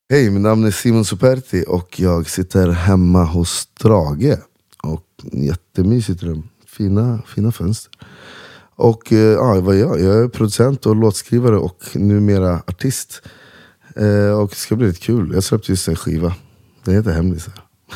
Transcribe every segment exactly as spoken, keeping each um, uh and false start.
Hej, min namn är Simon Superti och jag sitter hemma hos Drage. Och jättemysigt rum, fina, fina fönster. Och eh, ja, vad är jag? Jag är producent och låtskrivare och numera artist. Eh, och det ska bli lite kul. Jag släppte just en skiva. Den heter Hemlisar.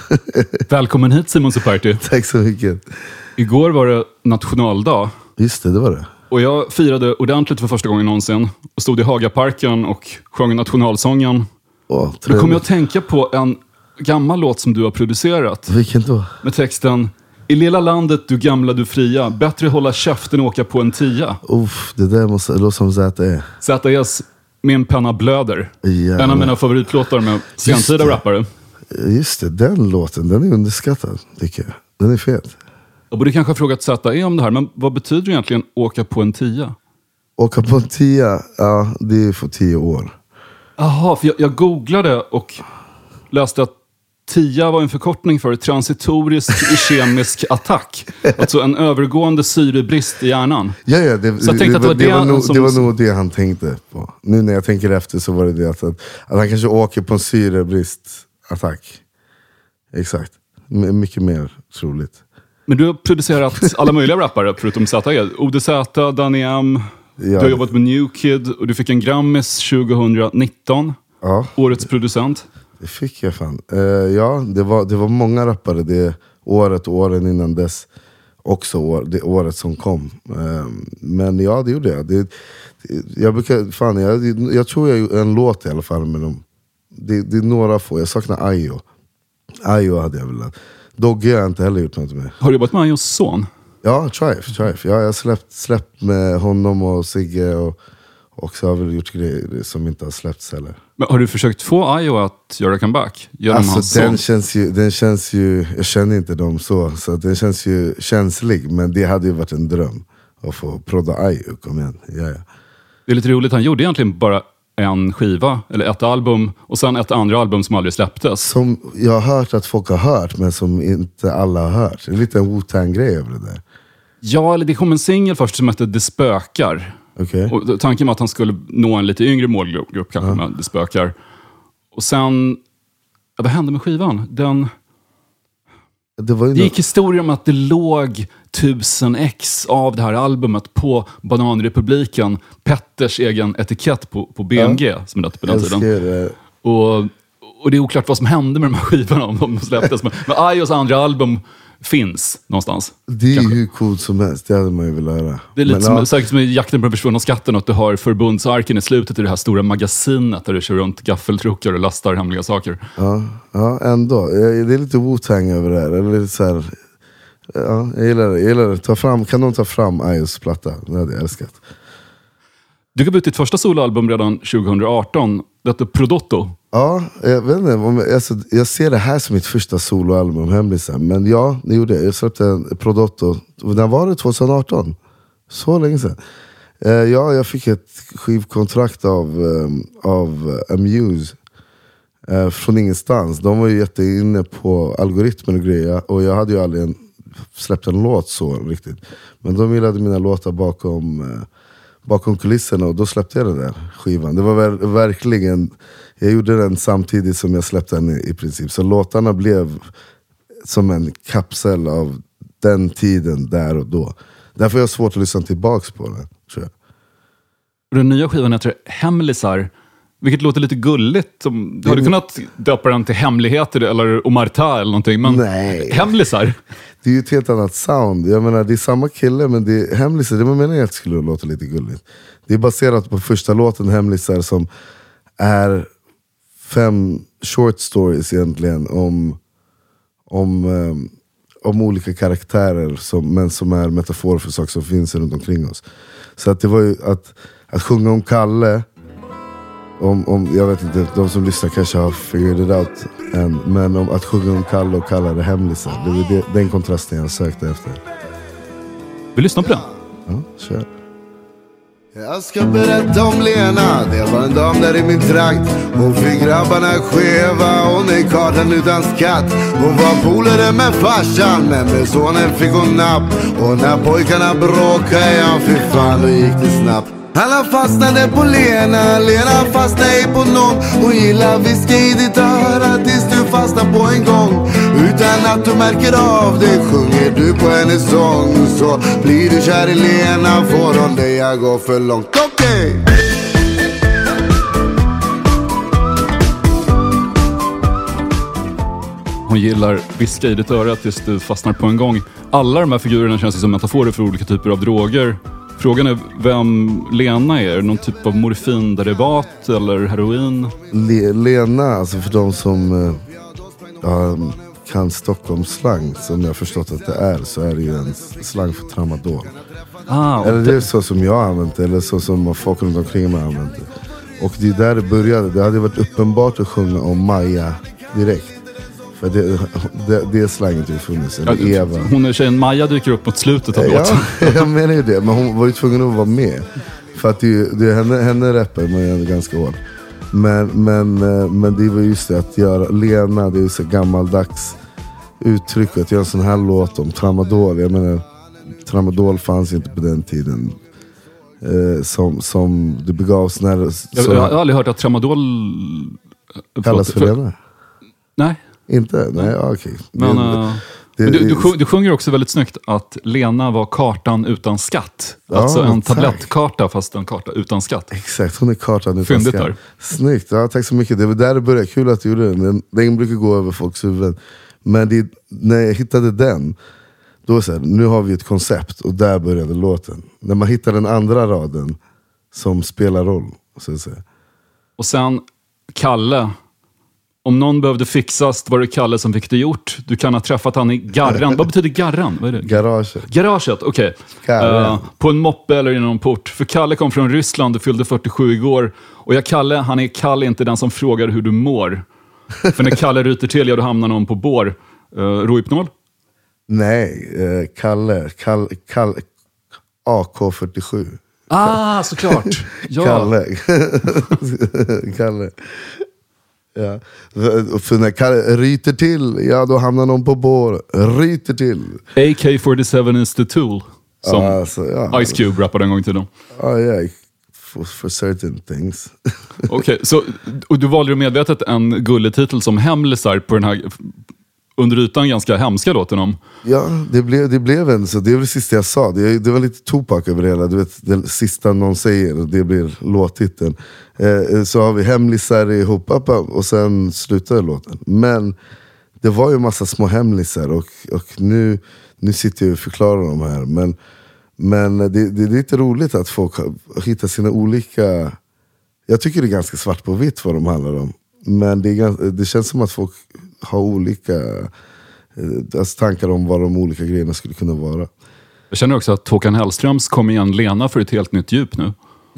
Välkommen hit, Simon Superti. Tack så mycket. Igår var det nationaldag. Just det, det var det. Och jag firade ordentligt för första gången någonsin. Och stod i Hagaparken och sjöng nationalsången. Åh, Då kom jag att tänka på en gammal låt som du har producerat. Vilken då? Med texten: I lilla landet, du gamla, du fria. Bättre hålla käften och åka på en tia. Uff, det där måste låta som Z E. Z E:s Min penna blöder. Jävlar. En av mina favoritlåtar med sentida rappare. Just det, den låten, den är underskattad, tycker jag. Den är fet. Jag borde kanske ha frågat Z E om det här, men vad betyder egentligen åka på en tia? Åka på en tia, ja, det är för tio år. Jaha, för jag, jag googlade och läste att tia var en förkortning för transitorisk kemisk attack. Alltså en övergående syrebrist i hjärnan. Ja, ja, det, så jag tänkte det, att det var det, det, var nog, som... det var nog det han tänkte på. Nu när jag tänker efter så var det det att, att han kanske åker på en syrebristattack. Exakt. M- mycket mer troligt. Men du har producerat alla möjliga rappare förutom Z E. O D Z, Danny M. Ja. Du har jobbat med New Kid och du fick en Grammis tjugonitton. Ja. Årets producent. Det fick jag fan. Uh, ja, det var, det var många rappare det året och åren innan dess. Också år, det året som kom. Uh, men ja, det gjorde jag. Det, det, jag, brukar, fan, jag, jag tror jag gjorde en låt i alla fall med dem. Det, det är några få. Jag saknar Ayo. Ayo hade jag velat. Dogge har jag inte heller gjort något med. Har du jobbat med Ayos son? Ja, Trife, Trife. Ja, jag har släppt, släppt med honom och Sigge och, och så har vi gjort grejer som inte har släppts heller. Men har du försökt få Ayo att göra comeback genom alltså, hans den son? känns ju, den känns ju, jag känner inte dem så, så den känns ju känslig, men det hade ju varit en dröm att få prodda Ayo, kom igen. Ja, ja. Det är lite roligt, han gjorde egentligen bara en skiva, eller ett album, och sen ett andra album som aldrig släpptes. Som jag har hört att folk har hört, men som inte alla har hört. Det är lite en Wu-Tang-grej över det där. Ja, eller det kom en singel först som hette Det spökar. Okay. Och tanken var att han skulle nå en lite yngre målgrupp kanske uh-huh. med Det spökar. Och sen, ja, vad hände med skivan? Den, det, var ju det gick historia om att det låg tusen ex av det här albumet på Bananrepubliken, Petters egen etikett på, på B M G, ja. Som är det på den tiden. Det. Och, och det är oklart vad som hände med de här skivorna om de släpptes. Men, men Ayos andra album finns någonstans. Det är kanske. Hur coolt som helst, det hade man ju velat höra. Det är lite men, som, ja. säkert som i Jakten på den försvunna skatten, att du har förbundsarken i slutet i det här stora magasinet där du kör runt gaffeltruckar och lastar hemliga saker. Ja, ja ändå. Det är lite Wu-Tang över det här. Eller lite så här, ja, jag gillar det. Jag gillar det. Ta fram, kan någon ta fram Ayos platta? Det hade jag älskat. Du gav ut ditt första soloalbum redan tjugoarton. Det heter Prodotto. Ja, jag vet inte. Om jag, alltså, jag ser det här som mitt första soloalbum, Hemlisar. Men ja, det gjorde jag. Jag släppte en Prodotto. När var det? tjugoarton? Så länge sedan. Uh, ja, jag fick ett skivkontrakt av, um, av Amuse. Uh, från ingenstans. De var ju jätteinne på algoritmer och grejer. Och jag hade ju aldrig en, släppt en låt så riktigt. Men de gillade mina låtar bakom... Uh, bakom kulisserna, och då släppte jag den där skivan. Det var ver- verkligen, jag gjorde den samtidigt som jag släppte den i, i princip. Så låtarna blev som en kapsel av den tiden där och då. Därför är jag svårt att lyssna tillbaks på den, tror jag. Den nya skivan heter Hemlisar, vilket låter lite gulligt. Du hade kunnat döpa den till Hemligheter eller Omarta eller någonting, men nej. Hemlisar. Det är ju ett helt annat sound. Jag menar, det är samma kille, men det är Hemlisar. Det var meningen att det skulle låta lite gulligt. Det är baserat på första låten, Hemlisar, som är fem short stories egentligen om, om, um, om olika karaktärer, som, men som är metafor för saker som finns runt omkring oss. Så att det var ju att, att sjunga om Kalle, om, om, jag vet inte, de som lyssnar kanske har figured it out än, men om att sjunga om Kalle och kalla det Hemlisar, det var det, den kontrasten jag sökte efter. Vi lyssnar på den. Ja, kör. Jag ska berätta om Lena. Det var en dam där i min trakt. Hon fick grabbarna skeva. Hon är kartan utan skatt. Hon var polare med farsan, men med sonen fick hon napp. Och när pojkarna bråkade, ja fy fan, då gick det snabbt. Alla fastnade på Lena, Lena fastnade ej på någon. Hon gillar viska i ditt öra tills du fastnar på en gång. Utan att du märker av det sjunger du på hennes sång. Så blir du kär i Lena, får hon dig att gå för långt. Okej! Okay. Hon gillar viska i ditt öra tills du fastnar på en gång. Alla de här figurerna känns som metaforer för olika typer av droger. Frågan är vem Lena är. Är det någon typ av morfinderivat eller heroin? Le- Lena, alltså för de som eh, ja, kan Stockholmsslang, som jag har förstått att det är, så är det ju en slang för tramadol. Ah, eller det är så som jag har använt det, eller så som folk runt omkring mig har använt det. Och det är där det började. Det hade varit uppenbart att sjunga om Maja direkt. För det, det, det slanget har ju funnits. Eller ja, Eva. Hon är tjejen Maja dyker upp mot slutet av ja, låten. Jag menar ju det. Men hon var ju tvungen att vara med. För att det, det är henne, henne rappar man ju ganska hårt. Men, men, men det var just det att göra Lena, det är ju så gammaldags uttryck att göra en sån här låt om tramadol. Jag menar, tramadol fanns inte på den tiden. Eh, som, som det begavs när... Så, jag, jag har aldrig hört att tramadol... Kallas för Lena? Nej. Inte? Nej, ja, okej. Men, det, uh, det, men du, du, sjung, du sjunger också väldigt snyggt att Lena var kartan utan skatt. Ja, alltså en tack. tablettkarta fast en karta utan skatt. Exakt, hon är kartan utan Fyndigt skatt. Där. Snyggt, ja, tack så mycket. Det var där det började. Kul att du gjorde det. Den, den brukar gå över folks huvuden. Men det, när jag hittade den, då var det så här, nu har vi ett koncept. Och där började låten. När man hittar den andra raden som spelar roll. Så att säga. Och sen Kalle. Om någon behövde fixas var det Kalle som fick det gjort. Du kan ha träffat han i garran. Vad betyder garran? Vad är det? Garaget. Garaget, okej. Okay. Uh, på en moppe eller i någon port. För Kalle kom från Ryssland och fyllde fyrtiosju igår. Och jag Kalle, han är Kalle inte den som frågar hur du mår. För när Kalle ryter till, ja då hamnar någon på bår. Uh, Rohypnol? Nej, uh, Kalle. Kalle, Kalle. A K fyrtiosju. Ah, såklart. Ja. Kalle. Kalle. Ja. För när Kalle ryter till, ja då hamnar någon på bår. Ryter till. A K fyrtiosju is the tool. Som ja, alltså, ja. Ice Cube rappade en gång till dem. Ja, ja. For, for certain things. Okej, okay, så och du valde medvetet en gulletitel som Hemlisar på den här under ytan ganska hemska låten om. Ja, det blev, det blev en så. Det var det sista jag sa. Det, det var lite Tupac över det hela. Du vet, det sista någon säger, det blir låttiteln. Eh, så har vi Hemlisar i Hopapa och sen slutar låten. Men det var ju en massa små hemlisar och, och nu, nu sitter jag och förklarar dem här. Men, men det, det är lite roligt att folk hittar sina olika... Jag tycker det är ganska svart på vitt vad de handlar om. Men det, är, det känns som att folk har olika alltså tankar om vad de olika grejerna skulle kunna vara. Jag känner också att Håkan Hellströms kom igen Lena för ett helt nytt djup nu.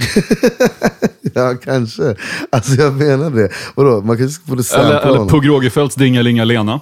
Ja, kanske. Alltså jag menar det. Vadå? Man kanske får det samla Eller, eller på Grågefeldts Dingelinga Lena.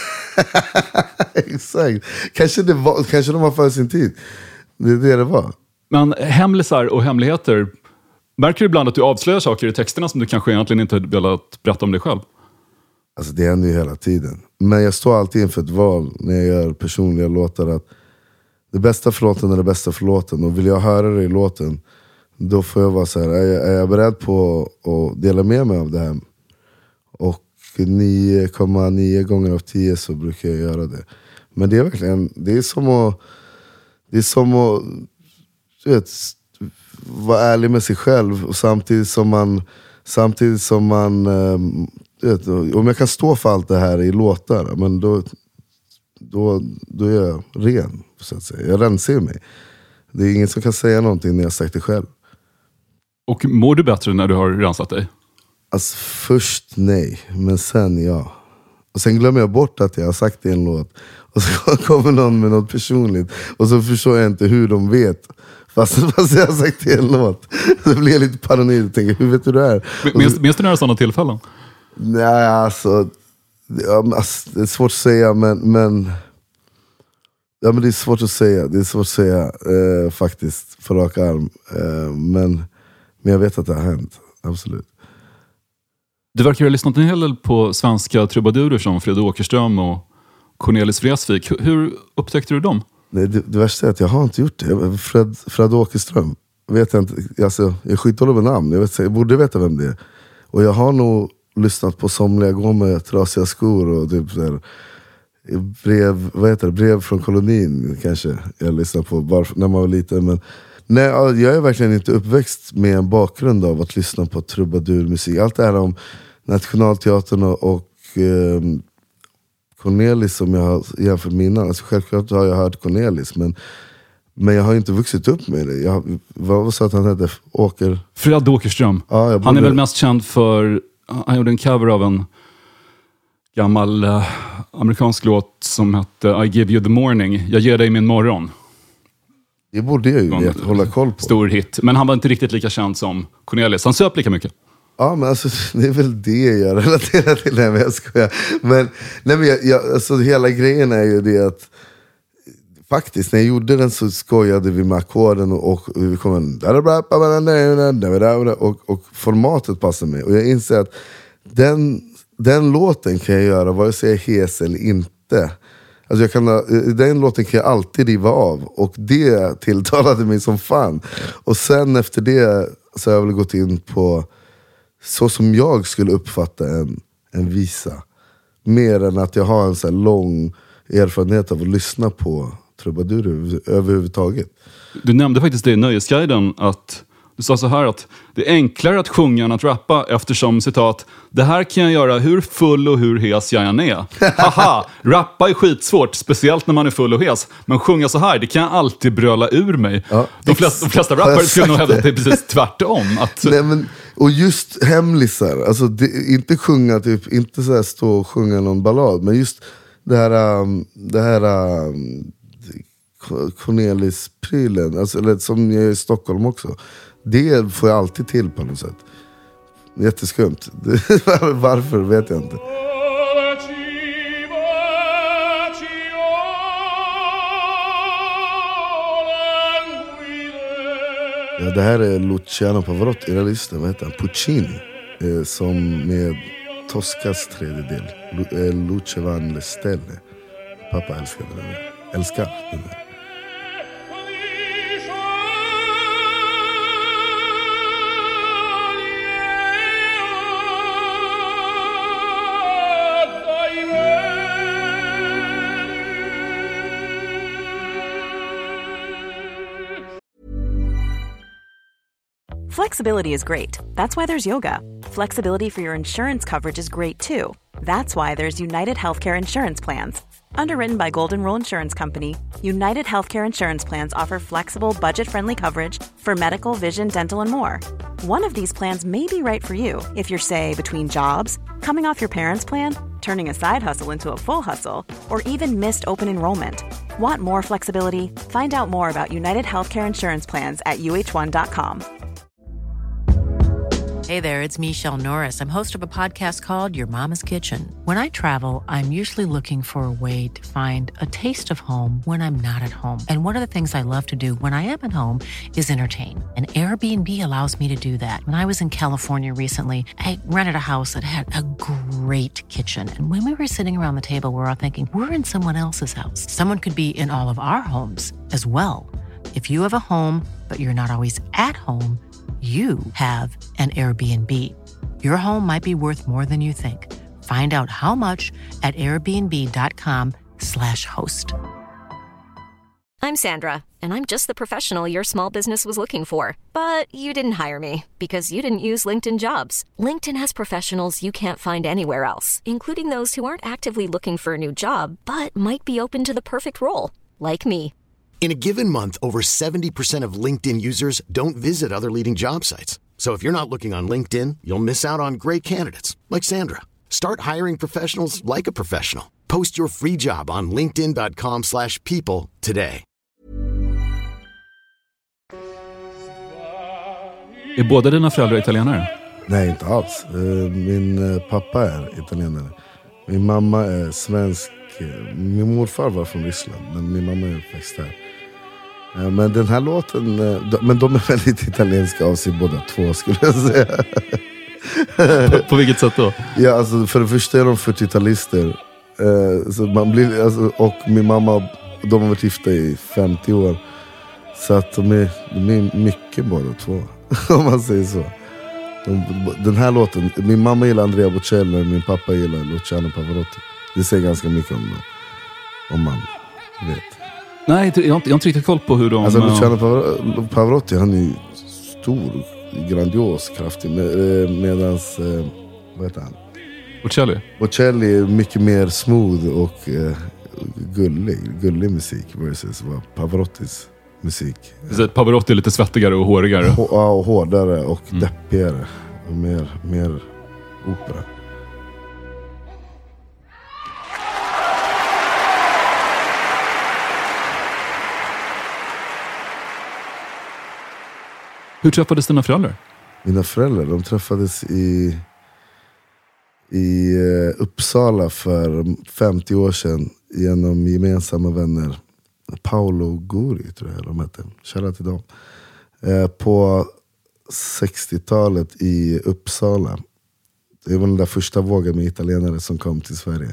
Exakt. Kanske, det var, kanske de var för sin tid. Det är det det var. Men hemlisar och hemligheter. Märker du ibland att du avslöjar saker i texterna som du kanske egentligen inte velat berätta om dig själv? Alltså det händer ju hela tiden. Men jag står alltid inför ett val när jag gör personliga låtar att det bästa för låten är det bästa för låten. Och vill jag höra det i låten, då får jag vara så här, är jag, är jag beredd på att dela med mig av det här? Och nio komma nio gånger av tio så brukar jag göra det. Men det är verkligen, det är som att, det är som att du vet, vara ärlig med sig själv. Och samtidigt som man, samtidigt som man du vet, om jag kan stå för allt det här i låtar, men då, då, då är jag ren, så att säga. Jag rensar mig. Det är ingen som kan säga någonting när jag har sagt det själv. Och mår du bättre när du har rensat dig? Alltså först nej, men sen ja. Och sen glömmer jag bort att jag har sagt det i en låt. Och så kommer någon med något personligt. Och så förstår jag inte hur de vet. Fast, fast jag har sagt det i en låt. Så blir jag lite paranoid och tänker, hur vet du det här? Minns, minns du några sådana tillfällen? Nej, alltså, ja, alltså... Det är svårt att säga, men... men ja, men det är svårt att säga. Det är svårt att säga, eh, faktiskt, för rak arm. Eh, men, men jag vet att det har hänt. Absolut. Du verkar ha lyssnat en hel del på svenska trubadurer som Fred Åkerström och Cornelis Vreeswijk. Hur upptäckte du dem? Det, det, det värsta är att jag har inte gjort det. Fred, Fred Åkerström. vet jag inte, alltså, jag är skitdålig med namn, jag, vet, jag borde veta vem det är. Och jag har nog lyssnat på somliga gå med trasiga skor och typ såhär, brev, vad heter det, brev från kolonin kanske jag lyssnade på bara när man var liten. Men nej, jag är verkligen inte uppväxt med en bakgrund av att lyssna på trubadurmusik. Allt det här om Nationalteatern och, och eh, Cornelis som jag har jämfört med innan. Alltså, självklart har jag hört Cornelis, men, men jag har inte vuxit upp med det. Jag, vad var så att han hette? Åker... Fred Åkerström. Ja, borde... Han är väl mest känd för, han gjorde en cover av en gammal eh, amerikansk låt som hette I give you the morning. Jag ger dig min morgon. Det borde jag ju en, hålla koll på. Stor hit. Men han var inte riktigt lika känd som Cornelis. Han söp lika mycket. Ja, men alltså, det är väl det jag relaterar till. Nej, men jag skojar. Men, nej, men jag, jag, alltså, hela grejen är ju det att faktiskt, när jag gjorde den så skojade vi med ackorden och, och vi kom en och, och formatet passade mig. Och jag inser att den, den låten kan jag göra vare sig jag är hes eller inte. Alltså jag kan, den låten kan jag alltid riva av. Och det tilltalade mig som fan. Och sen efter det så har jag väl gått in på så som jag skulle uppfatta en, en visa. Mer än att jag har en så här lång erfarenhet av att lyssna på trubadurer överhuvudtaget. Du nämnde faktiskt det i Nöjesguiden att du sa så här att det är enklare att sjunga än att rappa eftersom, citat, det här kan jag göra hur full och hur hes jag än är. Haha, rappa är skitsvårt, speciellt när man är full och hes. Men sjunga så här, det kan jag alltid bröla ur mig. Ja, de, flesta, de flesta rappare skulle nog hävda att det är precis tvärtom. Att... Nej, men, och just hemlisar, alltså det, inte sjunga, typ, inte så här stå och sjunga någon ballad, men just det här, um, det här um, Cornelis-prylen, alltså, eller som jag är i Stockholm också. Det får jag alltid till på något sätt. Jätteskumt. Varför vet jag inte. Ja, det här är Luciano Pavarotti, jag listan, vad heter han? Puccini. Eh, som med Toscas tredje del. Lu- eh, Luce van le Stelle. Pappa älskade den där. Älskar den där. Flexibility is great. That's why there's yoga. Flexibility for your insurance coverage is great too. That's why there's United Healthcare Insurance Plans. Underwritten by Golden Rule Insurance Company, United Healthcare Insurance Plans offer flexible, budget-friendly coverage for medical, vision, dental, and more. One of these plans may be right for you if you're, say, between jobs, coming off your parents' plan, turning a side hustle into a full hustle, or even missed open enrollment. Want more flexibility? Find out more about United Healthcare Insurance Plans at U H one dot com. Hey there, it's Michelle Norris. I'm host of a podcast called Your Mama's Kitchen. When I travel, I'm usually looking for a way to find a taste of home when I'm not at home. And one of the things I love to do when I am at home is entertain. And Airbnb allows me to do that. When I was in California recently, I rented a house that had a great kitchen. And when we were sitting around the table, we were all thinking, we're in someone else's house. Someone could be in all of our homes as well. If you have a home, but you're not always at home, you have an Airbnb. Your home might be worth more than you think. Find out how much at airbnb.com slash host. I'm Sandra, and I'm just the professional your small business was looking for. But you didn't hire me because you didn't use LinkedIn Jobs. LinkedIn has professionals you can't find anywhere else, including those who aren't actively looking for a new job, but might be open to the perfect role, like me. In a given month, over seventy percent of LinkedIn users don't visit other leading job sites. So if you're not looking on LinkedIn, you'll miss out on great candidates like Sandra. Start hiring professionals like a professional. Post your free job on linkedin.com slash people today. Är båda dina föräldrar italienare? Nej, inte alls. Min pappa är italienare. Min mamma är svensk. Min morfar var från Ryssland, men min mamma är uppväxt där. Men den här låten, men de är väldigt italienska av sig båda två, skulle jag säga. På, på vilket sätt då? Ja, alltså för det första är de fyrtiotalister. Så man blir, alltså, och min mamma, de har varit gifta i femtio år. Så att de är, de är mycket båda två. Om man säger så. De, den här låten, min mamma gillar Andrea Bocelli, min pappa gillar Luciano Pavarotti. Det säger ganska mycket om dem. Om man vet. Nej, jag har inte, jag har inte riktigt koll på hur de... Alltså Luciano Pavarotti, han är ju stor, grandios, kraftig. Med, medans, vad heter han? Bocelli? Bocelli är mycket mer smooth och eh, gullig, gullig musik versus Pavarottis musik. Så Pavarotti är lite svettigare och hårigare. H- ja, och hårdare och mm. deppigare. Och mer, mer opera. Hur träffades dina föräldrar? Mina föräldrar, de träffades i, i Uppsala för femtio år sedan genom gemensamma vänner. Paolo Guri tror jag de hette. Kära till dem. Eh, på sextiotalet i Uppsala. Det var den där första vågen med italienare som kom till Sverige.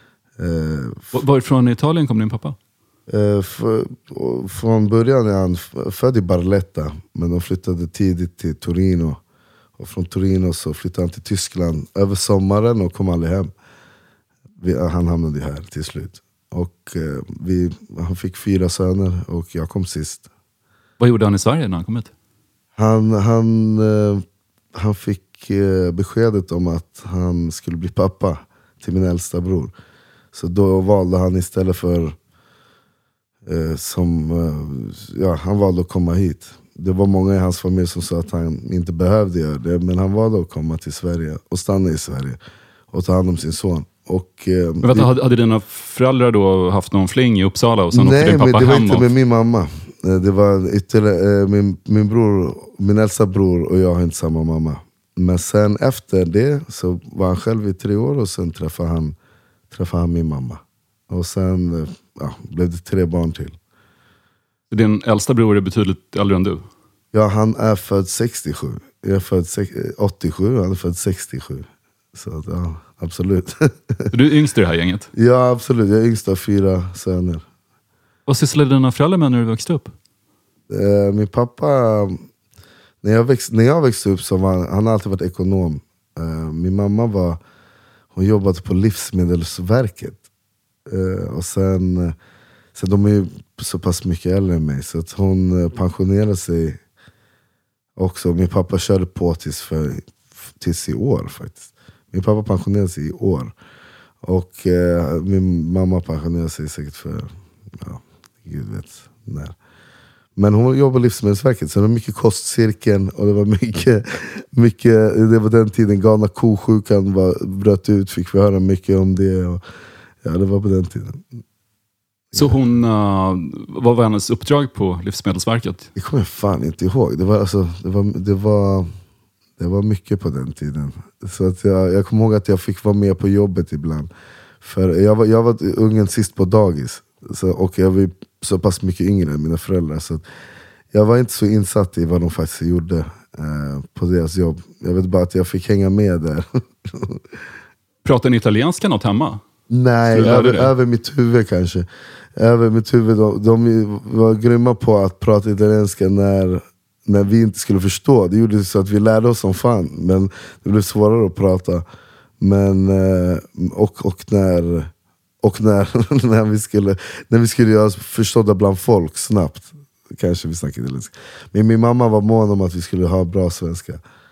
Eh, Varifrån i Italien kom din pappa? Eh, för, från början är han född i Barletta, men de flyttade tidigt till Torino. Och från Torino så flyttade han till Tyskland över sommaren och kom aldrig hem. Vi, han hamnade här till slut. Och eh, vi, han fick fyra söner och jag kom sist. Vad gjorde han i Sverige när han kom hit? Han, han, eh, han fick eh, beskedet om att han skulle bli pappa till min äldsta bror. Så då valde han istället för eh, som eh, ja, han valde att komma hit. Det var många i hans familj som sa att han inte behövde göra det, men han valde att komma till Sverige och stanna i Sverige och ta hand om sin son. Och, eh, men vänta, hade, hade dina föräldrar då haft någon fling i Uppsala och sen nej, åkte din pappa men det var hem inte och... med min mamma. Det var ytterligare, min, min bror, min äldsta bror och jag har inte samma mamma. Men sen efter det så var han själv i tre år och sen träffade han, träffade han min mamma. Och sen ja, blev det tre barn till. Din äldsta bror är betydligt äldre än du? Ja, han är född sextiosju. Jag är född åttiosju, han är född sextiosju. Så ja, absolut. Du är yngst i det här gänget? Ja, absolut. Jag är yngst av fyra söner. Vad sysslade dina föräldrar med när du växte upp? Eh, min pappa, när jag, växt, när jag växte upp så var han, han har alltid varit ekonom. Eh, min mamma var, hon jobbade på Livsmedelsverket. Eh, och sen, sen de är ju så pass mycket äldre än mig så att hon pensionerade sig också. Min pappa körde på tills, för, tills i år faktiskt. Min pappa pensionerade sig i år. Och eh, min mamma pensionerade sig säkert för, ja, gud vet när. Men hon jobbade på Livsmedelsverket så det var mycket kostcirkeln och det var mycket, mycket det var den tiden galna kosjukan var, bröt ut, fick vi höra mycket om det. Och, ja, det var på den tiden. Så hon, uh, vad var hennes uppdrag på Livsmedelsverket? Det kommer jag fan inte ihåg. Det var, alltså, det var, det var, det var mycket på den tiden. Så att jag, jag kommer ihåg att jag fick vara med på jobbet ibland. För jag var, jag var ungen sist på dagis. Så, och jag var så pass mycket yngre än mina föräldrar. Så jag var inte så insatt i vad de faktiskt gjorde eh, på deras jobb. Jag vet bara att jag fick hänga med där. Pratar ni italienska något hemma? Nej, över, över mitt huvud kanske. Över mitt huvud. De, de var grymma på att prata italienska när, när vi inte skulle förstå. Det gjorde så att vi lärde oss som fan. Men det blev svårare att prata. Men, och, och när, och när, när, vi skulle, när vi skulle göra oss förstådda bland folk snabbt. Kanske vi snackade italienska. Men min mamma var mån om att vi skulle ha bra svenska.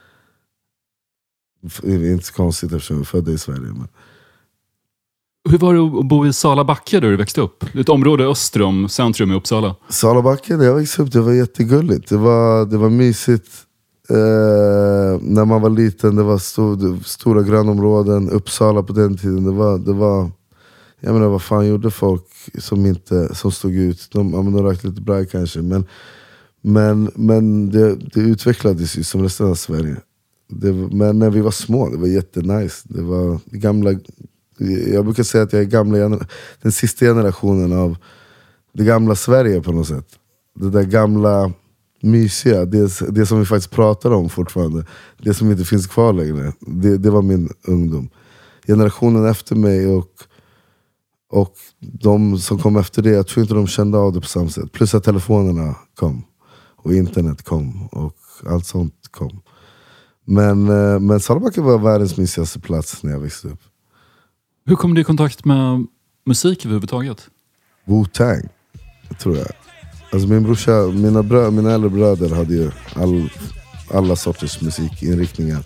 Det är inte så konstigt eftersom vi är födda i Sverige. Men... Hur var det att bo i Salabacke där du växte upp? Ett område öster om centrum i Uppsala. Salabacke där jag växte upp, det var jättegulligt. Det var, det var mysigt. Eh, när man var liten, det var stor, stora grönområden. Uppsala på den tiden, det var... Det var jag menar, vad fan gjorde folk som inte som stod ut? De, de rökte lite braj kanske. Men, men, men det, det utvecklades ju som resten av Sverige. Det, men när vi var små, det var jättenice. Det var gamla... Jag brukar säga att jag är gamla, den sista generationen av det gamla Sverige på något sätt. Det där gamla mysiga, det, det som vi faktiskt pratar om fortfarande. Det som inte finns kvar längre. Det, det var min ungdom. Generationen efter mig och, Och de som kom efter det, jag tror inte de kände av det på samma sätt. Plus att telefonerna kom. Och internet kom. Och allt sånt kom. Men, men Solbacka var världens mysigaste plats när jag växte upp. Hur kom du i kontakt med musik överhuvudtaget? Wu-Tang, tror jag. Alltså min brorsa, mina, brö, mina äldre bröder hade ju all, alla sorters musikinriktningar.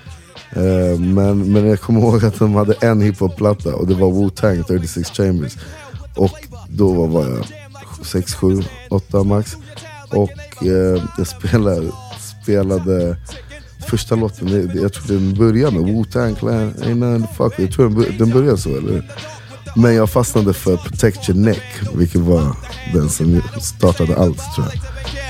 Uh, men, men jag kommer ihåg att de hade en hiphop-platta och det var Wu-Tang, trettiosex Chambers. Och då var, var jag sex, sju, åtta max. Och uh, jag spelade, spelade första låten, det, jag tror den började med Wu-Tang Clan, ain't fuck. Jag tror den, den började så, eller? Men jag fastnade för Protect Your Neck, vilket var den som startade allt, tror jag.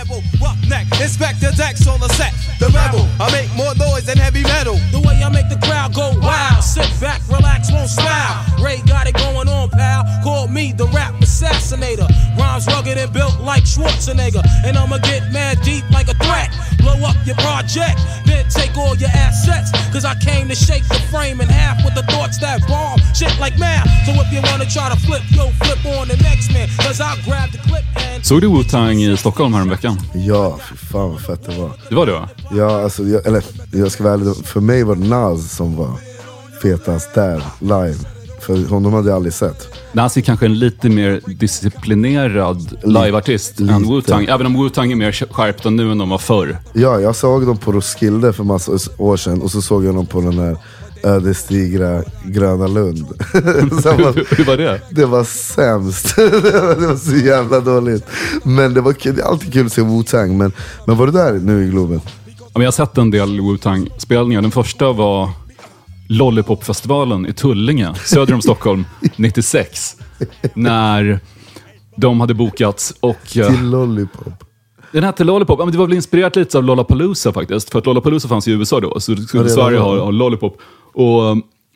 Inspector Dex on the set, the rebel. I make more noise than heavy metal. The way I make the crowd go wild. Sit back, relax, won't smile. Ray got it going on, pal. Call me the rap assassinator. Rhymes rugged and built like Schwarzenegger. And I'ma get mad deep like a threat. Blow up your project, then take all your assets. Cause I came to shake the frame in half with the thoughts that bomb shit like math. So if you wanna try to flip, yo, flip on the next man. Cause I'll grab the clip and... Såg du Wu-Tang i Stockholm här en veckan? Ja, för fan vad fett det var. Det var det, va? Ja, alltså, jag, eller jag ska vara ärlig, för mig var det Nas som var fetast där, live. För honom hade jag aldrig sett. Nas är kanske en lite mer disciplinerad liveartist lite. än Wu-Tang. Även om Wu-Tang är mer skärpta nu än de var förr. Ja, jag såg dem på Roskilde för massa år sedan. Och så såg jag dem på den här ödesdigra Gröna Lund. var, Hur var det? Det var sämst. Det var så jävla dåligt. Men det var det är alltid kul att se Wu-Tang. Men, men var du där nu i Globen? Ja, men jag har sett en del Wu-Tang-spelningar. Den första var Lollipop-festivalen i Tullinge, söder om Stockholm, nittiosex. När de hade bokats och... Till Lollipop. Den hette Lollipop, ja, men det var väl inspirerat lite av Lollapalooza faktiskt. För att Lollapalooza fanns i U S A då, så skulle ja, Sverige ha, ha Lollipop. Och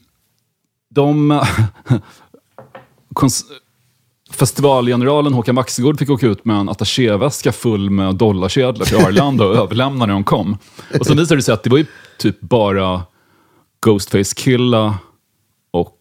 de... kons- festivalgeneralen Håkan Maxegård fick åka ut med en attachéväska full med dollarkedlar till Arlanda och överlämna när de kom. Och så visade det sig att det var ju typ bara Ghostface Killah och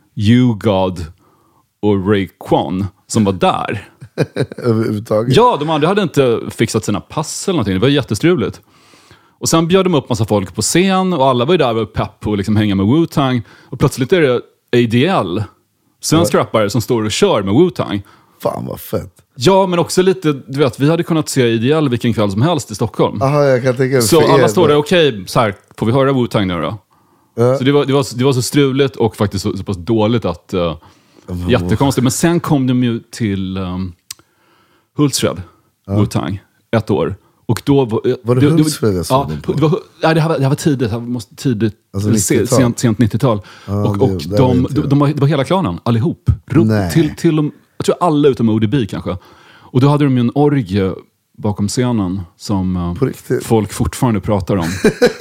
U-God och Raekwon som var där. Överhuvudtaget? Ja, de andra hade inte fixat sina pass eller någonting. Det var jättestruligt. Och sen bjöd de upp massa folk på scen och alla var ju där och var pepp på att liksom hänga med Wu-Tang. Och plötsligt är det A D L, svensk rappare, som står och kör med Wu-Tang. Fan vad fett. Ja, men också lite, du vet, vi hade kunnat se A D L vilken kväll som helst i Stockholm. Aha, jag kan tänka mig. Så alla står där, okej, okay, så här, får vi höra Wu-Tang nu då? Ja. Så det var, det, var, det var så struligt och faktiskt så, så pass dåligt att... Uh, mm. Jättekonstigt. Men sen kom de ju till um, Hultsfred, ja. Wu-Tang, ett år. Och då var, var det, det Hultsfred jag såg ja, det var, nej, det här var, det här var tidigt, det här måste, tidigt alltså nittiotal. Sent, sent nittiotal. Ja, och och det, de, de, de, var, de var hela klanen, allihop. Ro, till, till de, jag tror alla utom O D B kanske. Och då hade de ju en orgie bakom scenen som uh, folk fortfarande pratar om.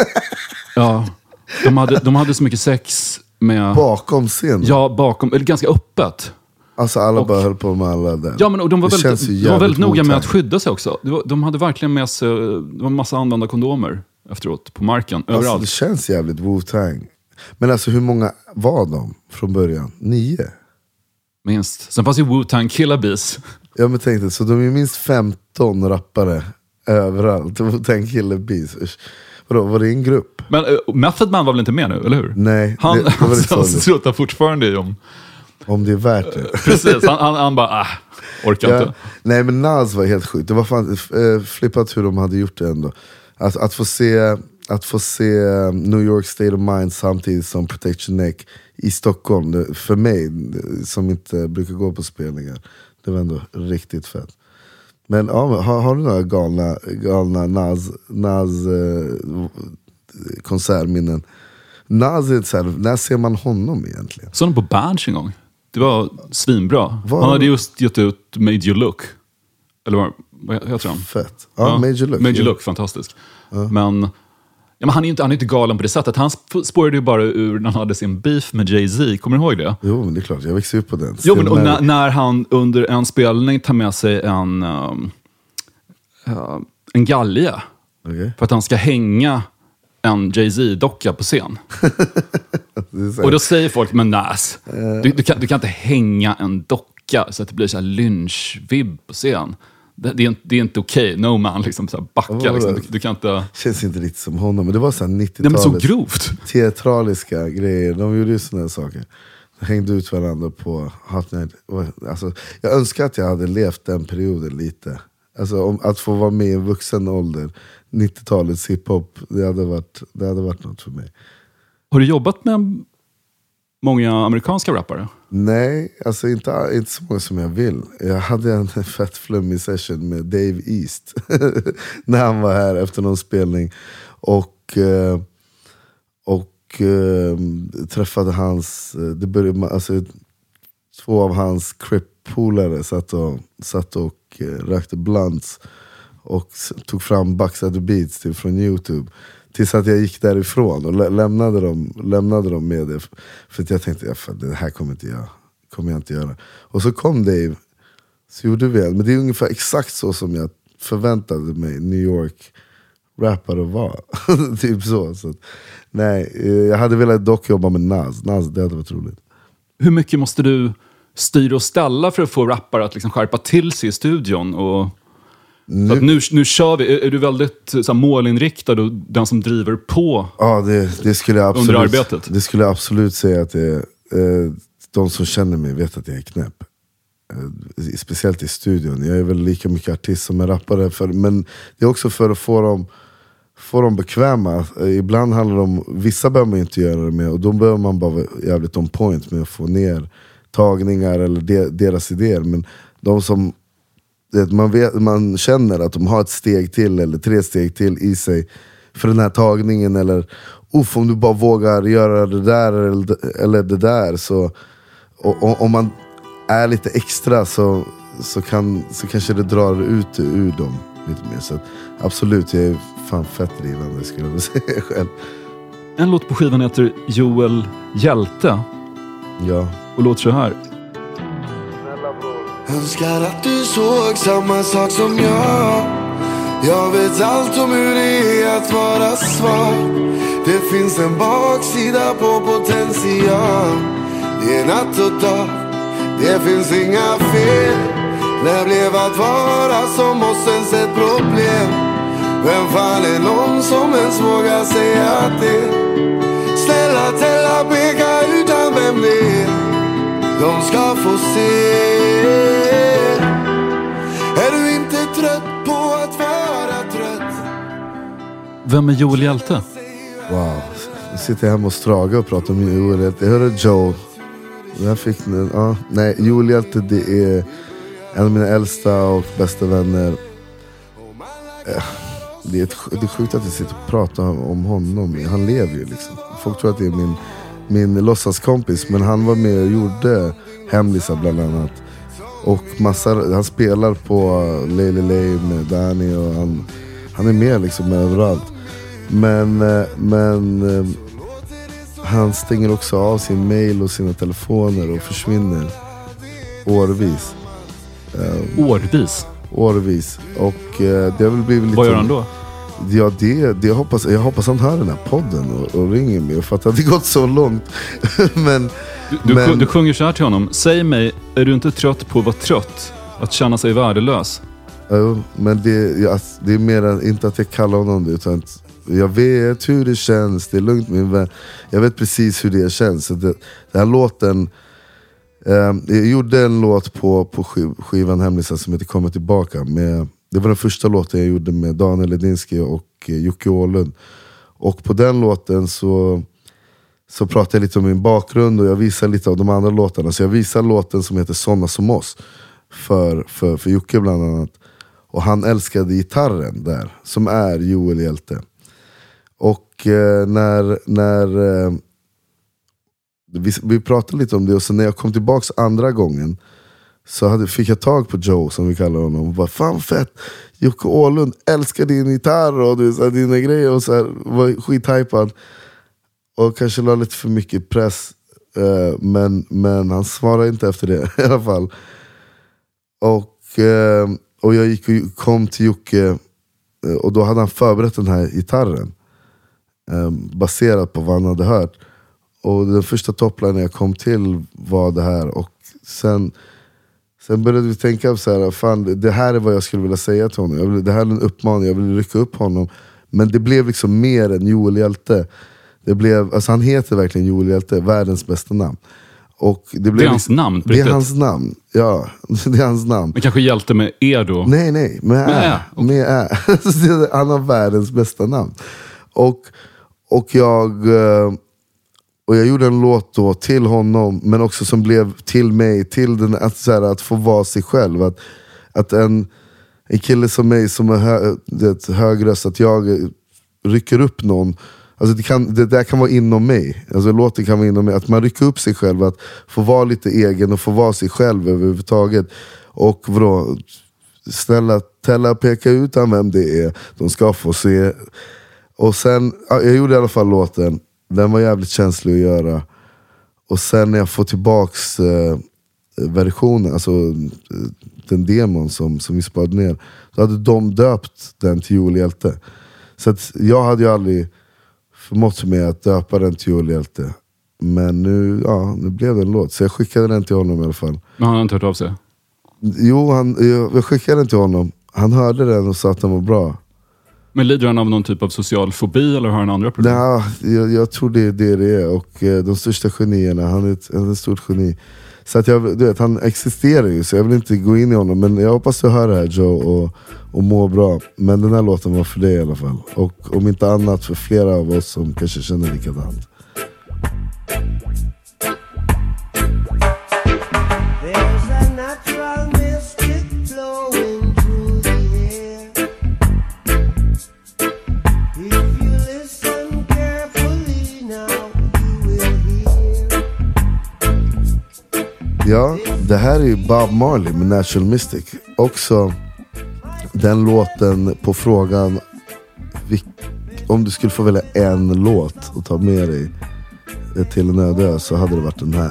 Ja, de hade, de hade så mycket sex med... Bakom scenen? Ja, bakom, eller ganska öppet. Alltså alla och, bara höll på med alla där. Ja, men och de var det väldigt, de var väldigt noga med att skydda sig också. De, var, de hade verkligen med sig, det var en massa använda kondomer efteråt på marken, alltså, överallt. Det känns jävligt Wu-Tang. Men alltså hur många var de från början? Nio? Minst. Sen fanns ju Wu-Tang Killa Bees. Ja, men tänkte, så de är minst femton rappare överallt. Wu-Tang Killa Bees. Vadå, var det en grupp? Men uh, Method Man var väl inte med nu, eller hur? Nej. Han, det, det var lite han struttar fortfarande i om... Om det är värt det. Precis, han, han, han bara, äh, orkar ja. inte. Nej, men Nas var helt sjukt. Det var fan äh, flippat hur de hade gjort det ändå. Att, att, få se, att få se New York State of Mind samtidigt som Protection Neck i Stockholm. Det, för mig, som inte brukar gå på spelningar. Det var ändå riktigt fett. Men ja, har, har du några galna, galna Nas, Nas äh, konsertminnen? Nas är så här, när ser man honom egentligen? Såg honom på Berns en gång. Det var svinbra. Var... Han hade just gett ut Major Look. Eller vad, vad heter han? Fett. Ja, ja, Major Look. Major Look, fantastisk. Ja. Men, ja, men han är ju inte, han är inte galen på det sättet. Han spårade ju bara ur när han hade sin beef med Jay-Z. Kommer du ihåg det? Jo, men det är klart. Jag växte upp på den. Jo, men och när, när han under en spelning tar med sig en, um, uh, en galge. Okay. För att han ska hänga en Jay-Z-docka på scen. Och då säger folk, men Nas, du, du, kan, du kan inte hänga en docka så att det blir så här lynch-vibb på scen. Det, det, är, det är inte okej, okay. No man, liksom så här backa. Liksom. Du, du kan inte... Känns inte riktigt som honom, men det var så här nittiotalet. Nej, men så grovt. Teatraliska grejer, de gjorde ju sådana saker. De hängde ut varandra på Hot Night. Alltså, jag önskar att jag hade levt den perioden lite. Alltså, om, att få vara med i en vuxen ålder, nittiotalets hiphop, det hade varit, det hade varit något för mig. Har du jobbat med många amerikanska rappare? Nej, alltså inte, inte så många som jag vill. Jag hade en fett flummig session med Dave East när han var här efter någon spelning. Och, och äh, träffade hans, det började, alltså, två av hans crip-polare satt och, satt och äh, rökte blunts och tog fram Bucks at the Beats till, från YouTube. Tills att jag gick därifrån och lä- lämnade, dem, lämnade dem med det. För att jag tänkte, ja, fan, det här kommer, inte jag, kommer jag inte göra. Och så kom Dave, så gjorde vi en. Men det är ungefär exakt så som jag förväntade mig New York rappare var. Typ så. så att, nej, jag hade velat dock jobba med Nas. Nas, det hade varit roligt. Hur mycket måste du styra och ställa för att få rappare att liksom skärpa till sig i studion? Och... Nu, nu, nu kör vi. Är, är du väldigt så här, målinriktad och den som driver på ja, det, det skulle jag absolut, under arbetet? Det skulle jag absolut säga att det är. Eh, de som känner mig vet att jag är knäpp. Eh, speciellt i studion. Jag är väl lika mycket artist som en rappare. För, men det är också för att få dem, få dem bekväma. Eh, ibland handlar det om, vissa behöver man inte göra det med. Och då behöver man bara vara jävligt on point med att få ner tagningar eller de, deras idéer. Men de som Man, vet, man känner att de har ett steg till eller tre steg till i sig för den här tagningen, eller uff, om du bara vågar göra det där eller, eller det där, så och, och, om man är lite extra så, så, kan, så kanske det drar ut ur dem lite mer. Så att, absolut, jag är fan fett drivande, skulle jag säga själv. En låt på skivan heter Joel Hjälte. Ja. Och låter så här. Önskar att du såg samma sak som jag. Jag vet allt om hur det är att vara svag. Det finns en baksida på potential. Det är natt och dag, det finns inga fel. Det blev att vara som oss ens ett problem. Vem fan är någon som ens vågar säga det? Snälla tälla, peka utan vem det är. De ska få se. Är du inte trött på att vara trött? Vem är Joel Hjälte? Wow, jag sitter hemma och straga och pratar om Joel Hjälte. Jag hörde Joe. Jag fick, ja, nej, Joel Hjälte, det är en av mina äldsta och bästa vänner. Det är, ett, det är sjukt att jag sitter och pratar om honom. Han lever ju liksom. Folk tror att det är min min låtsaskompis, men han var med och gjorde Hemlisar bland annat. Och massa, han spelar på Lele Lay med Danny och han, han är med liksom överallt. Men, men han stänger också av sin mail och sina telefoner och försvinner årvis. Årvis? Årvis. Och det har väl blivit lite... Vad gör han då? Ja, det, det jag, hoppas, jag hoppas han hör den här podden och, och ringer mig, för att det har gått så långt. men, du, du, men... du sjunger så här till honom. Säg mig, är du inte trött på att vara trött? Att känna sig värdelös? Jo, men det, ja, det är mer än, inte att jag kallar honom det, utan att jag vet hur det känns. Det är lugnt, min vän. Jag vet precis hur det känns. Så det, den här låten, eh, jag gjorde en låt på, på skivan Hemlisar som heter Kommer tillbaka med... Det var den första låten jag gjorde med Daniel Ledinski och Jocke Åhlund. Och på den låten så, så pratade jag lite om min bakgrund och jag visade lite av de andra låtarna. Så jag visade låten som heter Såna som oss för, för, för Jocke bland annat. Och han älskade gitarren där, som är Joel Hjälte. Och eh, när, när eh, vi, vi pratade lite om det, och sen när jag kom tillbaks andra gången så hade, fick jag tag på Joe, som vi kallar honom, och bara, fan fett, Jocke Åhlund älskar din gitarr och du, så här, dina grejer, och så här, var skithypad och kanske la lite för mycket press, eh, men, men han svarade inte efter det i alla fall. Och, eh, och jag gick och kom till Jocke, eh, och då hade han förberett den här gitarren eh, baserat på vad han hade hört. Och den första topplinen jag kom till var det här. Och sen, sen började vi tänka så här, fan, det här är vad jag skulle vilja säga till honom. Jag vill, det här är en uppmaning, jag vill rycka upp honom. Men det blev liksom mer än Joel Hjälte. Det blev, alltså han heter verkligen Joel Hjälte, världens bästa namn. Och det, blev det är hans liksom, namn? Det är hans namn, ja. Det är hans namn. Men kanske Hjälte med E då? Nej, nej, med Ä. Okay. Med Ä. Han har världens bästa namn. Och, och jag... Och jag gjorde en låt då till honom, men också som blev till mig, till den, att, så här, att få vara sig själv. Att, att en, en kille som mig som är hö, det, högröst, att jag rycker upp någon. Alltså det, kan, det där kan vara inom mig. Alltså låten kan vara inom mig. Att man rycker upp sig själv, att få vara lite egen och få vara sig själv överhuvudtaget. Och vadå, snälla, tälla, peka ut han vem det är. De ska få se. Och sen, jag gjorde i alla fall låten. Den var jävligt känslig att göra. Och sen när jag får tillbaks eh, versionen, alltså eh, den demon som, som vi sparade ner, så hade de döpt den till Joel Hjälte. Så att jag hade ju aldrig förmått mig att döpa den till Joel Hjälte. Men nu, ja, nu blev det en låt. Så jag skickade den till honom i alla fall. Men han har inte hört av sig? Jo, han, jag, jag skickade den till honom. Han hörde den och sa att den var bra. Men lider han av någon typ av social fobi eller har han andra problem? Ja, jag, jag tror det är det det är. Och eh, de största genierna, han är ett, han är ett stort geni. Så att jag, du vet, han existerar ju, så jag vill inte gå in i honom. Men jag hoppas du hör det här, Joe, och, och må bra. Men den här låten var för dig i alla fall. Och om inte annat för flera av oss som kanske känner likadant. Ja, det här är ju Bob Marley med Natural Mystic. Också den låten på frågan om du skulle få välja en låt och ta med dig till en öde ö, så hade det varit den här.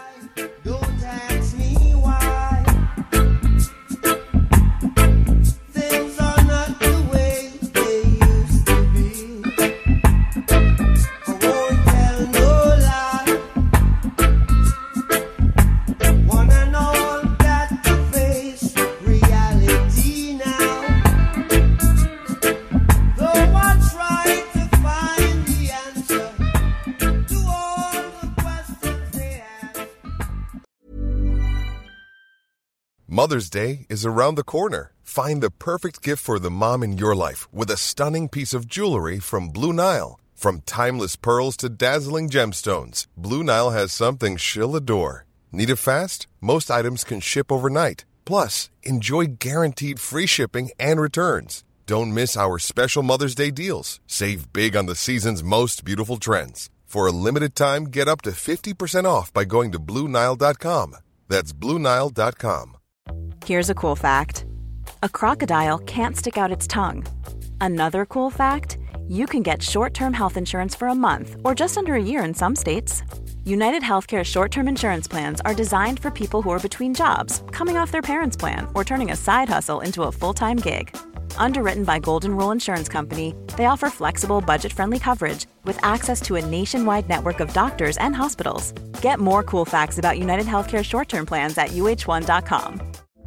Mother's Day is around the corner. Find the perfect gift for the mom in your life with a stunning piece of jewelry from Blue Nile. From timeless pearls to dazzling gemstones, Blue Nile has something she'll adore. Need it fast? Most items can ship overnight. Plus, enjoy guaranteed free shipping and returns. Don't miss our special Mother's Day deals. Save big on the season's most beautiful trends. For a limited time, get up to fifty percent off by going to Blue Nile dot com. That's Blue Nile dot com. Here's a cool fact. A crocodile can't stick out its tongue. Another cool fact, you can get short-term health insurance for a month or just under a year in some states. United Healthcare short-term insurance plans are designed for people who are between jobs, coming off their parents' plan, or turning a side hustle into a full-time gig. Underwritten by Golden Rule Insurance Company, they offer flexible, budget-friendly coverage with access to a nationwide network of doctors and hospitals. Get more cool facts about United Healthcare short-term plans at U H one dot com.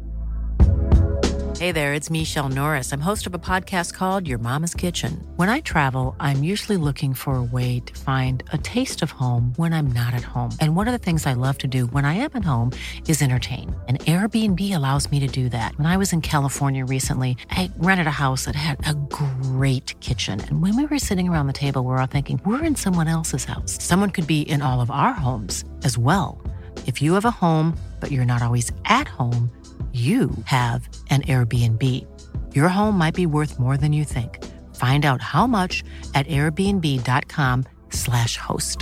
Hey there, it's Michelle Norris. I'm host of a podcast called Your Mama's Kitchen. When I travel, I'm usually looking for a way to find a taste of home when I'm not at home. And one of the things I love to do when I am at home is entertain. And Airbnb allows me to do that. When I was in California recently, I rented a house that had a great kitchen. And when we were sitting around the table, we were all thinking, we're in someone else's house. Someone could be in all of our homes as well. If you have a home, but you're not always at home, you have an Airbnb. Your home might be worth more than you think. Find out how much at airbnb dot com slash host.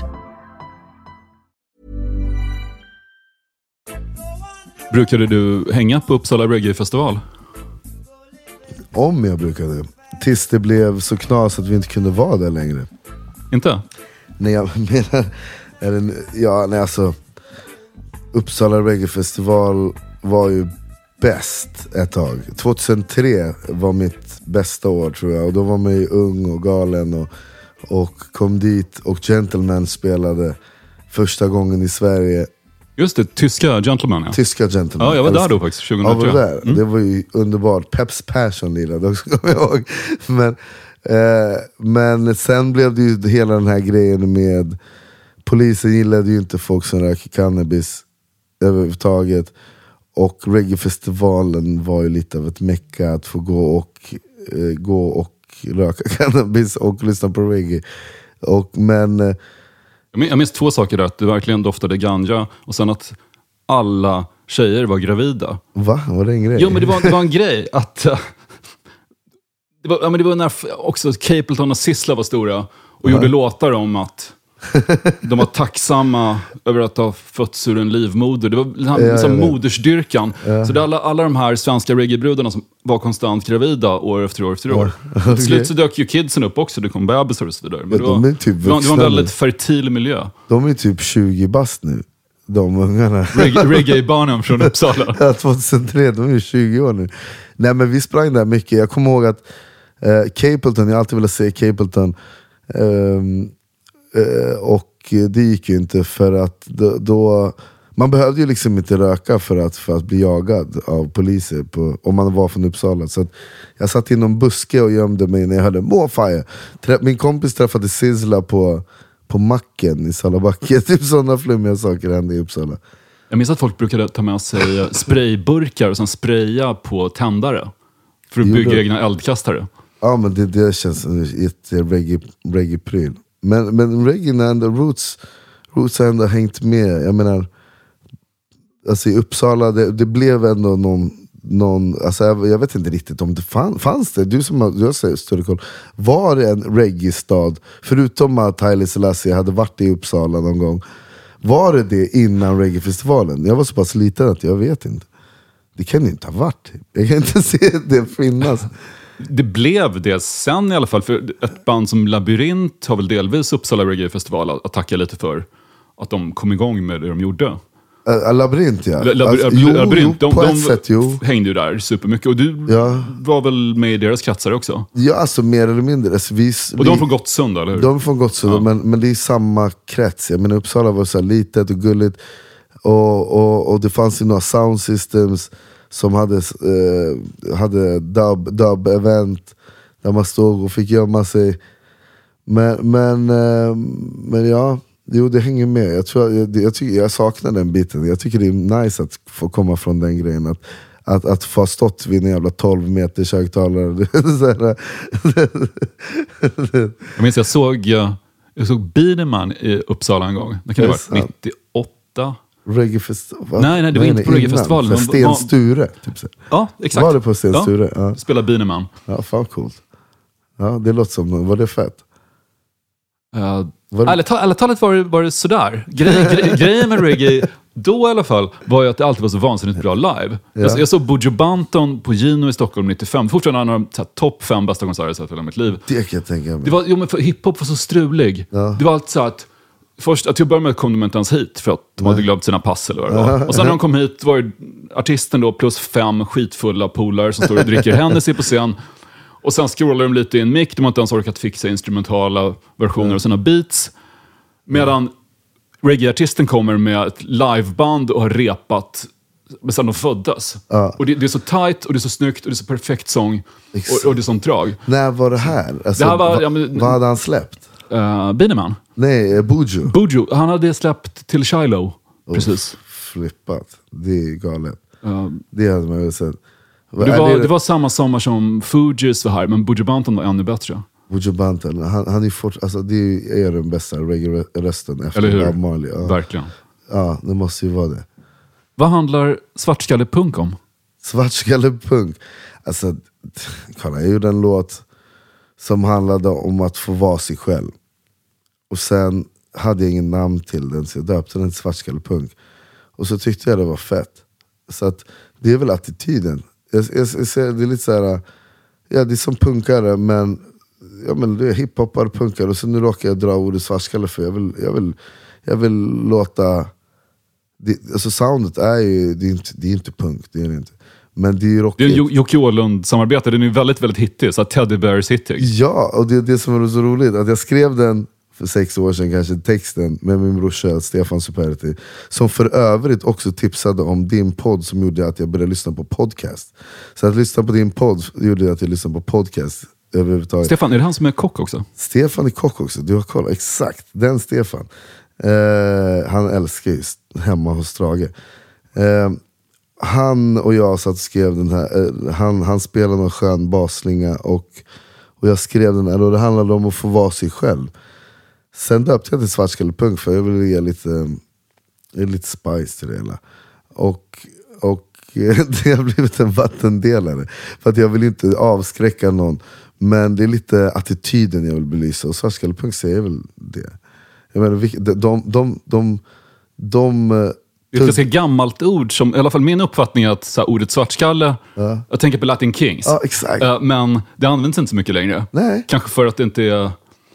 Brukade du hänga på Uppsala Reggae Festival? Om jag brukade. Tills det blev så knas att vi inte kunde vara där längre. Inte? Nej, jag menar... Är det, ja, nej alltså... Uppsala Reggae Festival var ju bäst ett tag. tjugohundratre var mitt bästa år tror jag. Och då var man ju ung och galen och och kom dit och Gentleman spelade första gången i Sverige. Just det, tyska Gentleman. Ja. Tyska Gentleman. Ja, jag var där då faktiskt, tjugohundratre. Ja, var där. Mm. Det var ju underbart. Peps Passion lirade också, kommer jag ihåg. Men, eh, men sen blev det ju hela den här grejen med polisen gillade ju inte folk som röker cannabis överhuvudtaget. Och reggae-festivalen var ju lite av ett mecka att få gå och, eh, gå och röka cannabis och lyssna på reggae. Och, men... Eh, jag minns två saker där, att det verkligen doftade ganja och sen att alla tjejer var gravida. Va? Var det en grej? Jo, men det var, det var en grej att... Uh, det, var, ja, men det var när också Capleton och Sissla var stora och uh-huh. gjorde låtar om att de var tacksamma över att ha fötts ur en livmoder. Det var liksom ja, ja, ja. modersdyrkan. Ja. Så det är alla, alla de här svenska reggae-brudarna som var konstant gravida år efter år efter år. Ja. Okay. Till slut så dök ju kidsen upp också. Det kom bebisar och så vidare. Men, Men det, var, de är typ det, var, det var en väldigt fertil miljö. De är typ tjugo bast nu, de ungarna. Reggae, reggae-barnen från Uppsala. Ja, tjugohundratre, de är tjugo år nu. Nej, men vi sprang där mycket. Jag kommer ihåg att eh, Capleton, jag har alltid velat se Capleton. Um, och det gick ju inte för att då, då man behövde ju liksom inte röka för att, för att bli jagad av poliser på, om man var från Uppsala. Så att jag satt i någon buske och gömde mig när jag hörde Måfire. Min kompis träffade Sizzla på, på macken i Salabacke. Typ sådana flummiga saker hände i Uppsala. Jag minns att folk brukade ta med sig sprayburkar och sen spraya på tändare för att bygga egna eldkastare. Ja, men det, det känns som ett reggae, reggae-pryl. Men, men reggae ändå, Roots, Roots har ändå hängt med. Jag menar, alltså i Uppsala, det, det blev ändå någon, någon alltså jag, jag vet inte riktigt om det fann, fanns det. Du som har, du har större koll. Var det en reggae-stad, förutom att Haile Selassie hade varit i Uppsala någon gång? Var det det innan reggae-festivalen? Jag var så pass liten att jag vet inte. Det kan ju inte ha varit. Jag kan inte se det finnas. Det blev det sen i alla fall, för ett band som Labyrint har väl delvis Uppsala Reggae Festival att tacka lite för att de kom igång med det de gjorde. Uh, Labyrint, ja. Lab- alltså, jo, Labyrint, jo, de, på de ett sätt, jo. hängde ju där supermycket. Och du ja. var väl med i deras kretsar också? Ja, alltså mer eller mindre. Alltså, vi, och de från Gottsunda, eller hur? De från Gottsunda, ja. men, men det är samma krets. Jag menar, Uppsala var så här litet och gulligt. Och, och, och det fanns ju några sound systems som hade, eh, hade dub, dub event där man stod och fick gömma sig. Men, men, eh, men ja, jo, det hänger med. Jag, tror, jag, jag, tycker, jag saknar den biten. Jag tycker det är nice att få komma från den grejen. Att, att, att få ha stått vid en jävla tolv meters högtalare. Jag minns jag såg, jag såg Biederman i Uppsala en gång. Det kan det ha varit nittioåtta. Reggae-festival? Nej, nej, det var nej, inte på Reggae-festivalen. Sten Sture, typ så. Ja, exakt. Var det på Sten Sture? Ja, ja. Spela Biederman. Ja, fan coolt. Ja, det låter som, var det fett? Uh, var det... Ärligt, ärligt talat var det, var det sådär. Grej, grej, grejen med reggae då i alla fall var ju att det alltid var så vansinnigt bra live. Ja. Jag, jag såg Buju Banton på Gino i Stockholm nittiofem. Fortfarande en av de topp fem bästa konserter jag sett i hela mitt liv. Det kan jag tänka mig. Det var, jo, men för hiphop var så strulig. Ja. Det var alltid så att först, att jag började med kom de inte ens hit för att de hade glömt sina pass eller vad det var. Och sen när de kom hit var det artisten då plus fem skitfulla polare som står och dricker Hennessy på scen. Och sen scrollar de lite i en mic. De har inte ens orkat fixa instrumentala versioner av sina beats. Medan reggae-artisten kommer med ett liveband och har repat sedan de föddes. Ja. Och det, det är så tight och det är så snyggt och det är så perfekt sång. Och, och det är sånt drag. När var det här? Alltså, det här var, va, ja, men, vad hade han släppt? Uh, Biederman. Nej, Buju. Buju, han hade släppt till Shiloh. Oh, precis. Flippat. Det är galet. Uh, det hade man ju sett. Det var, det var samma sommar som Fugees var här, men Buju Banton var ännu bättre. Buju Banton, han, han är fort, alltså det är den bästa reggae-rösten efter Bob Marley. Ja. Verkligen. Ja, det måste ju vara det. Vad handlar Svartskallepunk om? Svartskallepunk? Alltså, kolla, jag gjorde en låt som handlade om att få vara sig själv. Och sen hade jag ingen namn till den, så jag döpte den till Svartskallepunk. Och så tyckte jag det var fett. Så att det är väl attityden. Jag, jag, jag ser, det är lite så här, ja, det är som punkare, men ja, men det är hiphoppare, punkare, och så nu råkar jag dra ordet svartskalle för jag vill, jag vill, jag vill låta det, alltså soundet är ju, det är inte, det är inte punk, det är det inte. Men det är ju rockigt. Det är en Jocke Åhlund-samarbete, den är ju väldigt, väldigt hittig. Så Teddy Bears hittig. Ja, och det är det som är så roligt. Att jag skrev den för sex år sedan, kanske texten, med min brorsa Stefan Superti. Som för övrigt också tipsade om din podd som gjorde att jag började lyssna på podcast. Så att lyssna på din podd gjorde att jag lyssnade på podcast överhuvudtaget. Stefan, är det han som är kock också? Stefan är kock också, du har kollat, exakt. Den Stefan. Eh, han älskar ju Hemma hos Strage. Eh, han och jag satt och skrev den här, eh, han, han spelade en skön baslinga och, och jag skrev den här, och det handlade om att få vara sig själv. Sen döpte jag till Svartskallepunk för jag ville ge lite, lite spice till det hela. Och, och det har blivit en vattendelare. För att jag vill inte avskräcka någon. Men det är lite attityden jag vill belysa. Och Svartskallepunk säger väl det. Jag menar, de, de, de, de, de det är ett ganska gammalt ord som, i alla fall min uppfattning är att så här, ordet svartskalle, ja. Jag tänker på Latin Kings. Ja, exakt. Uh, men det används inte så mycket längre. Nej. Kanske för att det inte är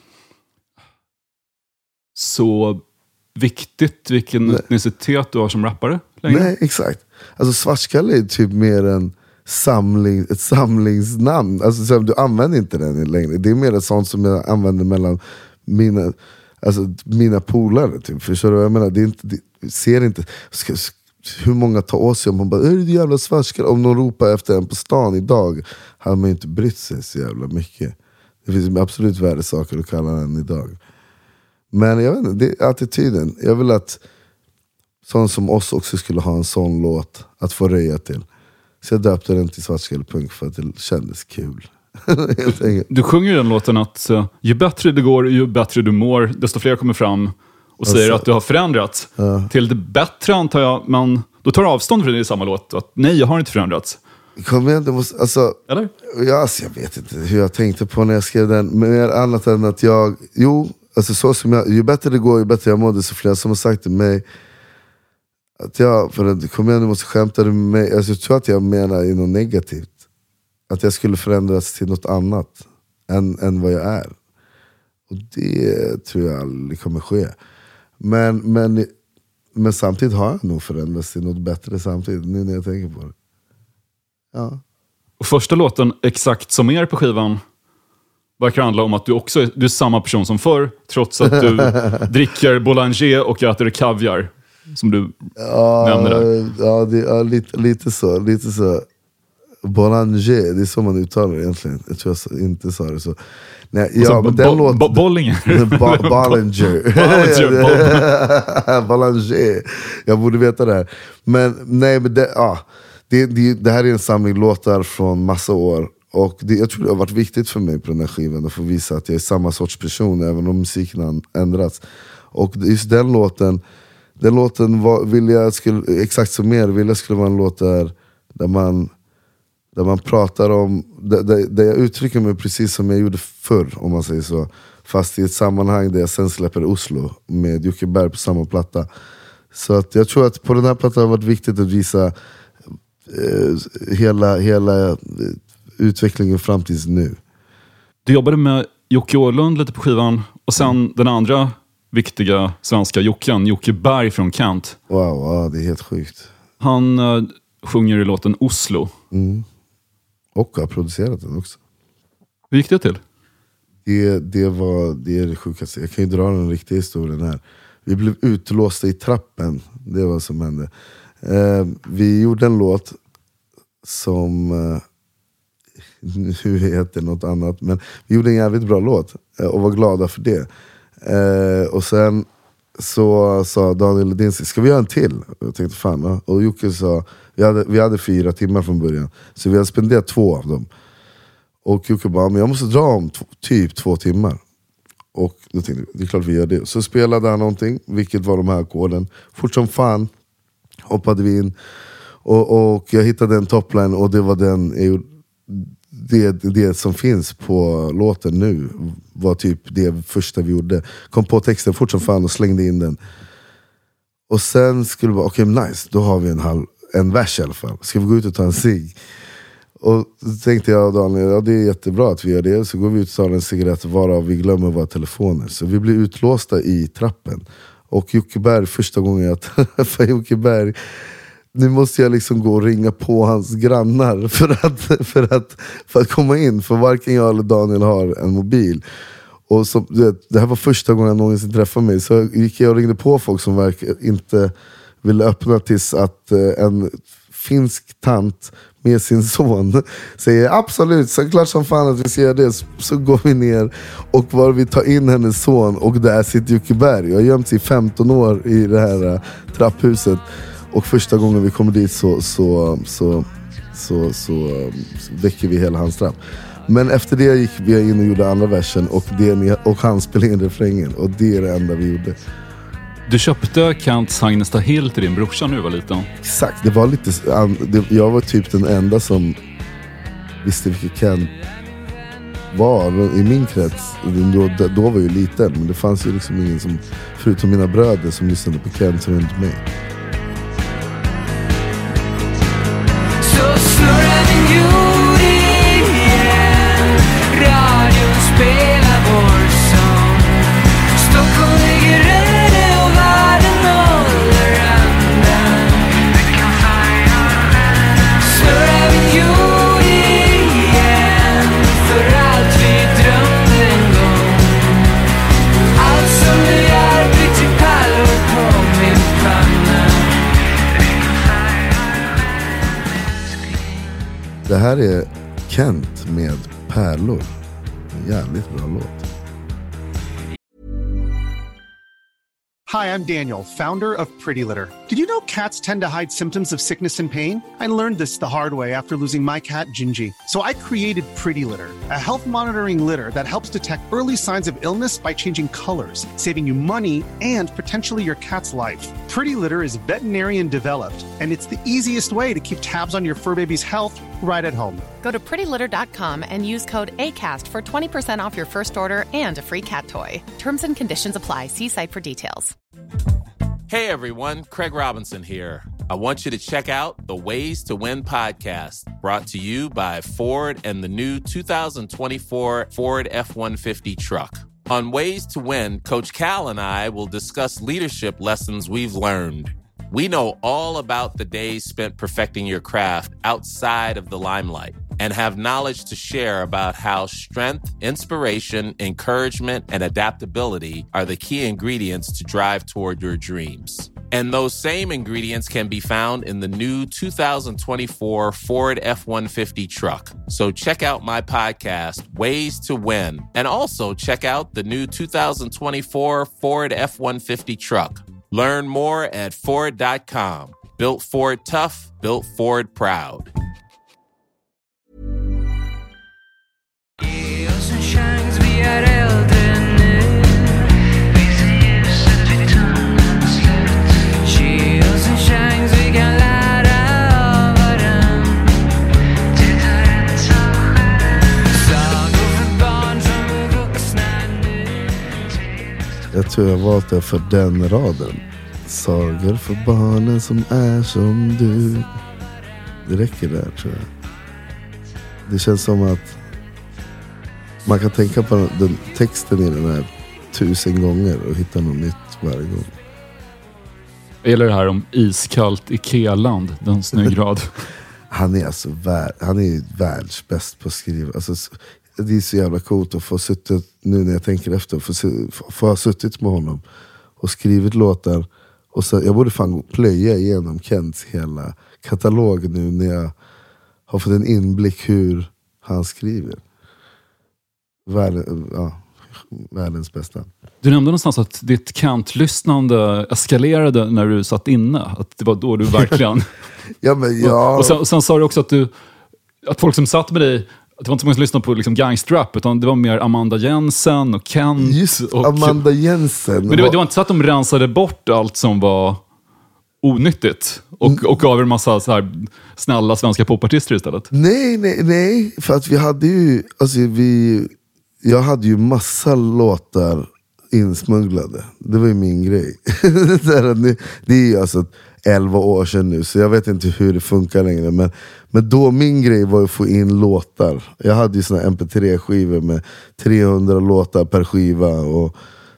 så viktigt vilken Nej. etnicitet du har som rappare längre. Nej, exakt. Alltså svartskalle är typ mer en samling, ett samlingsnamn. Alltså så, du använder inte den längre. Det är mer ett sånt som jag använder mellan mina, alltså, mina polare. Typ. Förstår du vad jag menar? Det är inte, det, ser inte ska, hur många tar åt sig om man bara, är det jävla svartskalle? Om någon ropar efter en på stan idag hade man inte brytt sig så jävla mycket. Det finns absolut värre saker att kalla den idag. Men jag vet inte, det är attityden. Jag vill att sådana som oss också skulle ha en sån låt att få röja till. Så jag döpte den till Svartskallepunk för att det kändes kul. du, du sjunger den låten att uh, ju bättre det går, ju bättre du mår, desto fler kommer fram och säger alltså, att du har förändrats. Uh. Till det bättre antar jag, men då tar du avstånd från det i samma låt. Att nej, jag har inte förändrats. Kom igen, det måste, alltså, Eller? Ja, alltså, jag vet inte hur jag tänkte på när jag skrev den. Men annat än att jag, jo, alltså så som jag, ju bättre det går, ju bättre jag mår, det så flera som har sagt till mig att jag, för att kom igen, du måste skämta med mig. Alltså, jag tror att jag menar i något negativt. Att jag skulle förändras till något annat än, än vad jag är. Och det tror jag aldrig kommer ske. Men, men, men samtidigt har jag nog förändrats till något bättre samtidigt, nu när jag tänker på det. Ja. Och första låten, Exakt som er på skivan, verkar handla om att du också är, du är samma person som förr, trots att du dricker Boulanger och äter kaviar, som du ja, nämnde där. Ja, det, ja lite, lite så. Lite så. Boulanger, det är så man uttalar det egentligen. Jag tror jag inte sa det så. Nej, ja, men den låten... Bo- Bollinger? Ba- Bollinger. Boulanger. Jag borde veta det här. Men nej, men det, ja, det, det, det här är en samling låtar från massa år. Och det, jag tror det har varit viktigt för mig på den här skivan att få visa att jag är samma sorts person även om musiken har ändrats. Och just den låten, den låten var, vill jag skulle, exakt som er, vill jag skulle vara en låt där, där man där man pratar om, där, där, där jag uttrycker mig precis som jag gjorde förr, om man säger så. Fast i ett sammanhang där jag sen släpper Oslo med Jocke Berg på samma platta. Så att jag tror att på den här plattan har det varit viktigt att visa eh, hela, hela eh, utvecklingen fram tills nu. Du jobbade med Jocke Åhlund lite på skivan, och sen mm. den andra viktiga svenska Jocken, Jocke Berg från Kent. Wow, wow, det är helt sjukt. Han uh, sjunger i låten Oslo. Mm. Och har producerat den också. Hur gick det till? Det, det, var, det är det sjukaste. Jag kan ju dra den riktiga historien här. Vi blev utlåsta i trappen. Det var vad som hände. Eh, vi gjorde en låt som... Eh, nu heter något annat. Men vi gjorde en jävligt bra låt. Eh, och var glada för det. Eh, och sen så sa Daniel Ledinski, ska vi göra en till? Jag tänkte fan. Va? Och Jocke sa, vi hade, vi hade fyra timmar från början. Så vi hade spenderat två av dem. Och Jocke bara, men jag måste dra om t- typ två timmar. Och då tänkte jag, det är klart vi gör det. Så spelade han någonting, vilket var de här ackorden. Fort som fan hoppade vi in. Och, och jag hittade en topline, och det var den, det, det som finns på låten nu var typ det första vi gjorde. Kom på texten fort som fan och slängde in den. Och sen skulle vi bara, okej okay, nice, då har vi en, halv, en vers i alla fall. Ska vi gå ut och ta en cigg? Och så tänkte jag och Daniel, ja det är jättebra att vi gör det. Så går vi ut och tar en cigarett, varav vi glömmer våra telefoner. Så vi blir utlåsta i trappen. Och Jocke Berg, första gången jag träffade Jocke Berg, nu måste jag liksom gå och ringa på hans grannar för att, för att, för att komma in. För varken jag eller Daniel har en mobil. Och så, det här var första gången jag någonsin träffade mig. Så gick jag och ringde på folk som verkligen inte ville öppna, tills att en finsk tant med sin son säger absolut, så klart som fan att vi ska göra det. Så, så går vi ner och var vi tar in hennes son, och där sitter Jocke Berg. Jag har gömt sig i femton år i det här trapphuset. Och första gången vi kommer dit så så, så, så, så, så väcker vi hela hans trapp. Men efter det gick vi in och gjorde andra versen, och, det, och han spelade in refrängen. Och det är det enda vi gjorde. Du köpte Kents Agnesta Hill till din brorsa när du var liten. Exakt, det var lite, jag var typ den enda som visste vilket Kent var i min krets. Då, då var jag ju liten, men det fanns ju liksom ingen som, förutom mina bröder, som lyssnade på Kent runt mig. Så snurrar min jord igen, radion spelar vår sång. Stockholm ligger röde och världen håller andan. Snurrar min jord igen, för allt vi drömde en gång. Allt som du gör blir till pärlor på min panna. Det här är Kent med Pärlor. En jävligt bra låt. Hi, I'm Daniel, founder of Pretty Litter. Did you know cats tend to hide symptoms of sickness and pain? I learned this the hard way after losing my cat, Gingy. So I created Pretty Litter, a health monitoring litter that helps detect early signs of illness by changing colors, saving you money and potentially your cat's life. Pretty Litter is veterinarian developed, and it's the easiest way to keep tabs on your fur baby's health right at home. Go to pretty litter dot com and use code ACAST for twenty percent off your first order and a free cat toy. Terms and conditions apply. See site for details. Hey everyone, Craig Robinson here. I want you to check out the Ways to Win podcast, brought to you by Ford and the new two thousand twenty-four Ford F one fifty truck. On Ways to Win, Coach Cal and I will discuss leadership lessons we've learned. We know all about the days spent perfecting your craft outside of the limelight and have knowledge to share about how strength, inspiration, encouragement, and adaptability are the key ingredients to drive toward your dreams. And those same ingredients can be found in the new two thousand twenty-four Ford F one fifty truck. So check out my podcast, Ways to Win, and also check out the new two thousand twenty-four Ford F one fifty truck. Learn more at Ford dot com. Built Ford tough, built Ford proud. Ge oss en chans, vi är äldre nu. Visa ljuset vid tunnelns slut. Ge oss en chans, vi kan lära av varann. Det är rätt som själv. Sagor för barn som är vuxna nu. Jag tror jag valt det för den raden. Sagor för barnen som är som du. Det räcker där, tror jag. Det känns som att man kan tänka på den texten i den här tusen gånger och hitta något nytt varje gång. Jag gillar det här om iskallt Ikea-land, den snygg rad. Han är alltså vär, han är världsbäst på att skriva. Alltså, det är så jävla coolt att få suttit, nu när jag tänker efter, få, få ha suttit med honom och skrivit låtar. Och så, jag borde fan plöja igenom Kents hela katalog nu när jag har fått en inblick hur han skriver. Världen, ja, världens bästa. Du nämnde någonstans att ditt Kent-lyssnande eskalerade när du satt inne. Att det var då du verkligen... ja, men ja. Och sen, och sen sa du också att du att folk som satt med dig, att det var inte så många som lyssnade på liksom gangstrap, utan det var mer Amanda Jensen och Kent. Just och, Amanda Jensen. Men det var, det var inte så att de rensade bort allt som var onyttigt och, och gav en massa så här snälla svenska popartister istället. Nej, nej, nej. För att vi hade ju, alltså vi, jag hade ju massa låtar insmugglade. Det var ju min grej. Det är ju alltså elva år sedan nu, så jag vet inte hur det funkar längre. Men, men då min grej var att få in låtar. Jag hade ju såna M P tre-skivor med trehundra låtar per skiva och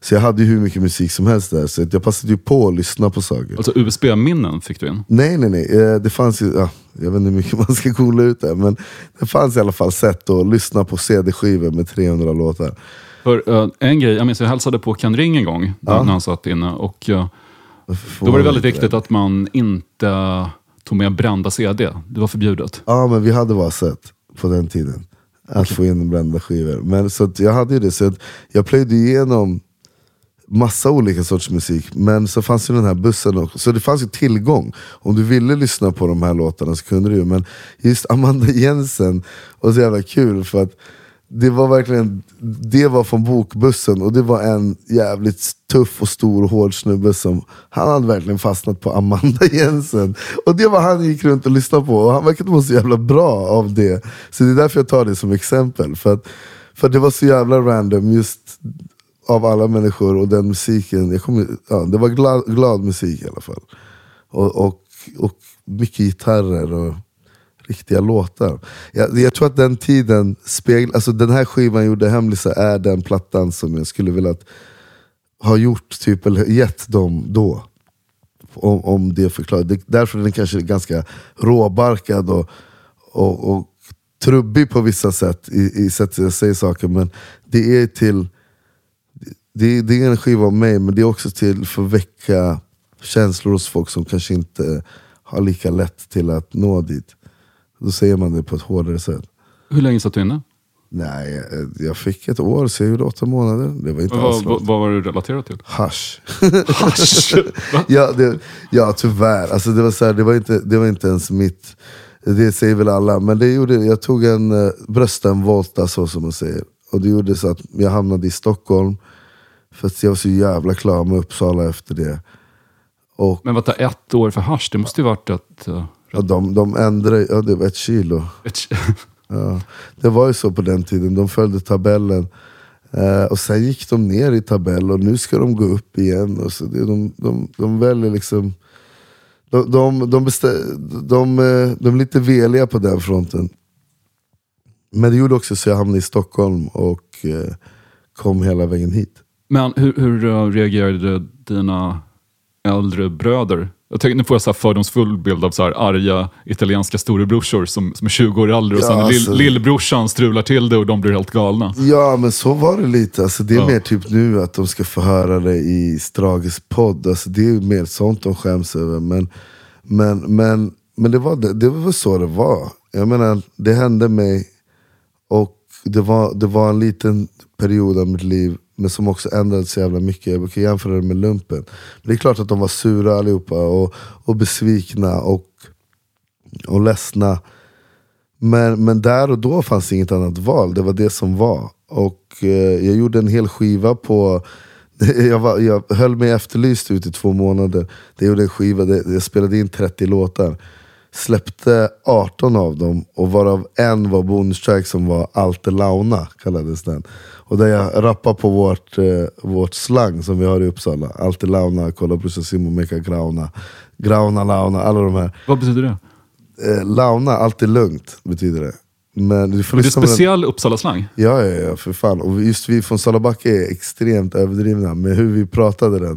Så jag hade ju hur mycket musik som helst där. Så jag passade ju på att lyssna på saker. Alltså U S B-minnen fick du in? Nej, nej, nej. Det fanns ju, ja, jag vet inte hur mycket man ska kolla ut det. Men det fanns i alla fall sätt att lyssna på C D-skivor med trehundra låtar. För uh, en grej, jag minns jag hälsade på Ken Ring en gång ja. när han satt inne. Och uh, då var det väldigt viktigt det. att man inte tog med brända C D. Det var förbjudet. Ja, men vi hade bara sett på den tiden. Att okay. få in brända skivor. Men så att jag hade ju det. Så att jag plöjde igenom massa olika sorts musik. Men så fanns ju den här bussen också. Så det fanns ju tillgång. Om du ville lyssna på de här låtarna så kunde du ju. Men just Amanda Jensen var så jävla kul. För att det var verkligen, det var från Bokbussen. Och det var en jävligt tuff och stor och hård snubbe som, han hade verkligen fastnat på Amanda Jensen. Och det var han gick runt och lyssnade på. Och han verkade vara så jävla bra av det. Så det är därför jag tar det som exempel. För att, för att det var så jävla random just av alla människor och den musiken. Jag kom, ja, det var glad, glad musik i alla fall. Och, och, och mycket gitarrer och riktiga låtar. Jag, jag tror att den tiden speglar, alltså den här skivan gjorde Hemlisa är den plattan som jag skulle vilja ha gjort typ, eller gett dem då. Om, om det förklarar. Det, därför är den kanske ganska råbarkad och, och, och trubbig på vissa sätt i, i sättet jag säger saker, men det är till det, det är en skiva om mig, men det är också till för att väcka känslor hos folk som kanske inte har lika lätt till att nå dit. Då säger man det på ett hårdare sätt. Hur länge satt du inne? Nej, jag, jag fick ett år, så jag gjorde åtta månader. Det var inte vad, vad, vad var det relaterat till? Hasch. Hasch? ja, det, ja, tyvärr. Alltså, det, var så här, det, var inte, det var inte ens mitt. Det säger väl alla. Men det gjorde, jag tog en uh, bröstenvolta, så som man säger. Och det gjorde så att jag hamnade i Stockholm. För att jag var så jävla klar med Uppsala efter det. Och, men vad tar ett år för hasch? Det måste ju varit ett... Uh, ja, de, de ändrade, ja, det var ett kilo. Ett ja, det var ju så på den tiden. De följde tabellen. Uh, och sen gick de ner i tabell. Och nu ska de gå upp igen. Och så det, de, de, de väljer liksom... De, de, de, bestä- de, de, de är lite veliga på den fronten. Men det gjorde också så jag hamnade i Stockholm. Och uh, kom hela vägen hit. Men hur, hur reagerade dina äldre bröder? Jag tänkte, nu får jag så här fördomsfull bild av så här arga italienska storebrorsor som, som är tjugo år äldre. Och ja, sen alltså, lill, lillbrorsan strular till det och de blir helt galna. Ja, men så var det lite. Alltså, det är ja. mer typ nu att de ska få höra det i Strages podd. Alltså, det är mer sånt de skäms över. Men, men, men, men det, var, det, det var så det var. Jag menar, det hände mig. Och det var, det var en liten period av mitt liv, men som också ändrades så jävla mycket. Jag brukar jämföra det med lumpen. Men det är klart att de var sura allihopa och, och besvikna och, och ledsna. Men, men där och då fanns inget annat val. Det var det som var. Och eh, jag gjorde en hel skiva på... Jag, var, jag höll mig efterlyst ut i två månader. Jag gjorde en skiva, det, jag spelade in trettio låtar. Släppte arton av dem, och varav en var bonustrack som var Alte Launa, kallades den. Och där jag rappar på vårt, eh, vårt slang som vi har i Uppsala. Alte Launa, kolla på Simon Meka Grauna. Grauna, Launa, alla de här. Vad betyder det? Eh, launa, alltid lugnt betyder det. Men du får det är speciell Uppsala-slang? Ja, ja, ja, för fan. Och just vi från Salabacka är extremt överdrivna med hur vi pratade den.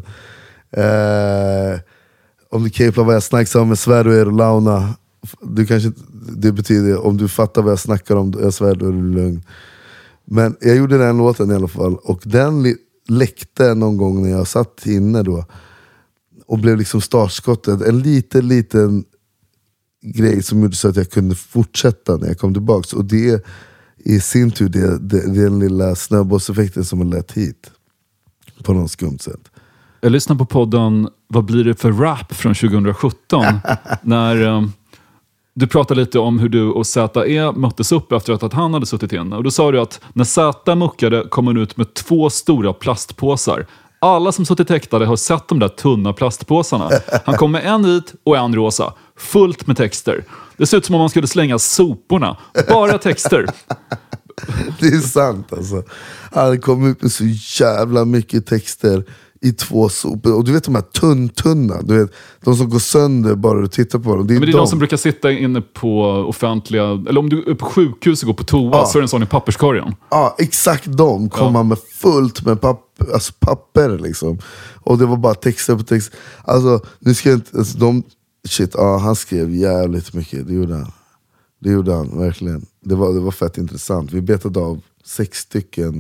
Eh... Om du keplar vad jag snackar om med svär du är och launa. Du kanske, det betyder om du fattar vad jag snackar om, jag svär du är lugn. Men jag gjorde den låten i alla fall. Och den li- läckte någon gång när jag satt inne då. Och blev liksom startskottet. En liten, liten grej som gjorde så att jag kunde fortsätta när jag kom tillbaka. Och det i sin tur det, det, det är den lilla snöbollseffekten som har lett hit. På något skumt sätt. Jag lyssnade på podden Vad blir det för rap från tjugo sjutton när um, du pratade lite om hur du och Z E möttes upp efter att han hade suttit inne. Och då sa du att när Z muckade kom han ut med två stora plastpåsar. Alla som suttit häktade har sett de där tunna plastpåsarna. Han kom med en vit och en rosa. Fullt med texter. Det ser ut som om man skulle slänga soporna. Bara texter. Det är sant alltså. Han kom ut med så jävla mycket texter i två sopor. Och du vet de här tunn-tunna, du vet, de som går sönder bara du tittar på dem. Det är, men det är de. de som brukar sitta inne på offentliga, eller om du är på sjukhus och går på toa, ja. Så är det en sån i papperskorgen. Ja, exakt de kommer ja. med fullt med papper, alltså papper liksom. Och det var bara texter på text. Alltså, nu ska jag inte, alltså, de, shit, ja, han skrev jävligt mycket, det gjorde han. Det gjorde han, verkligen. Det var, det var fett intressant. Vi betade av sex stycken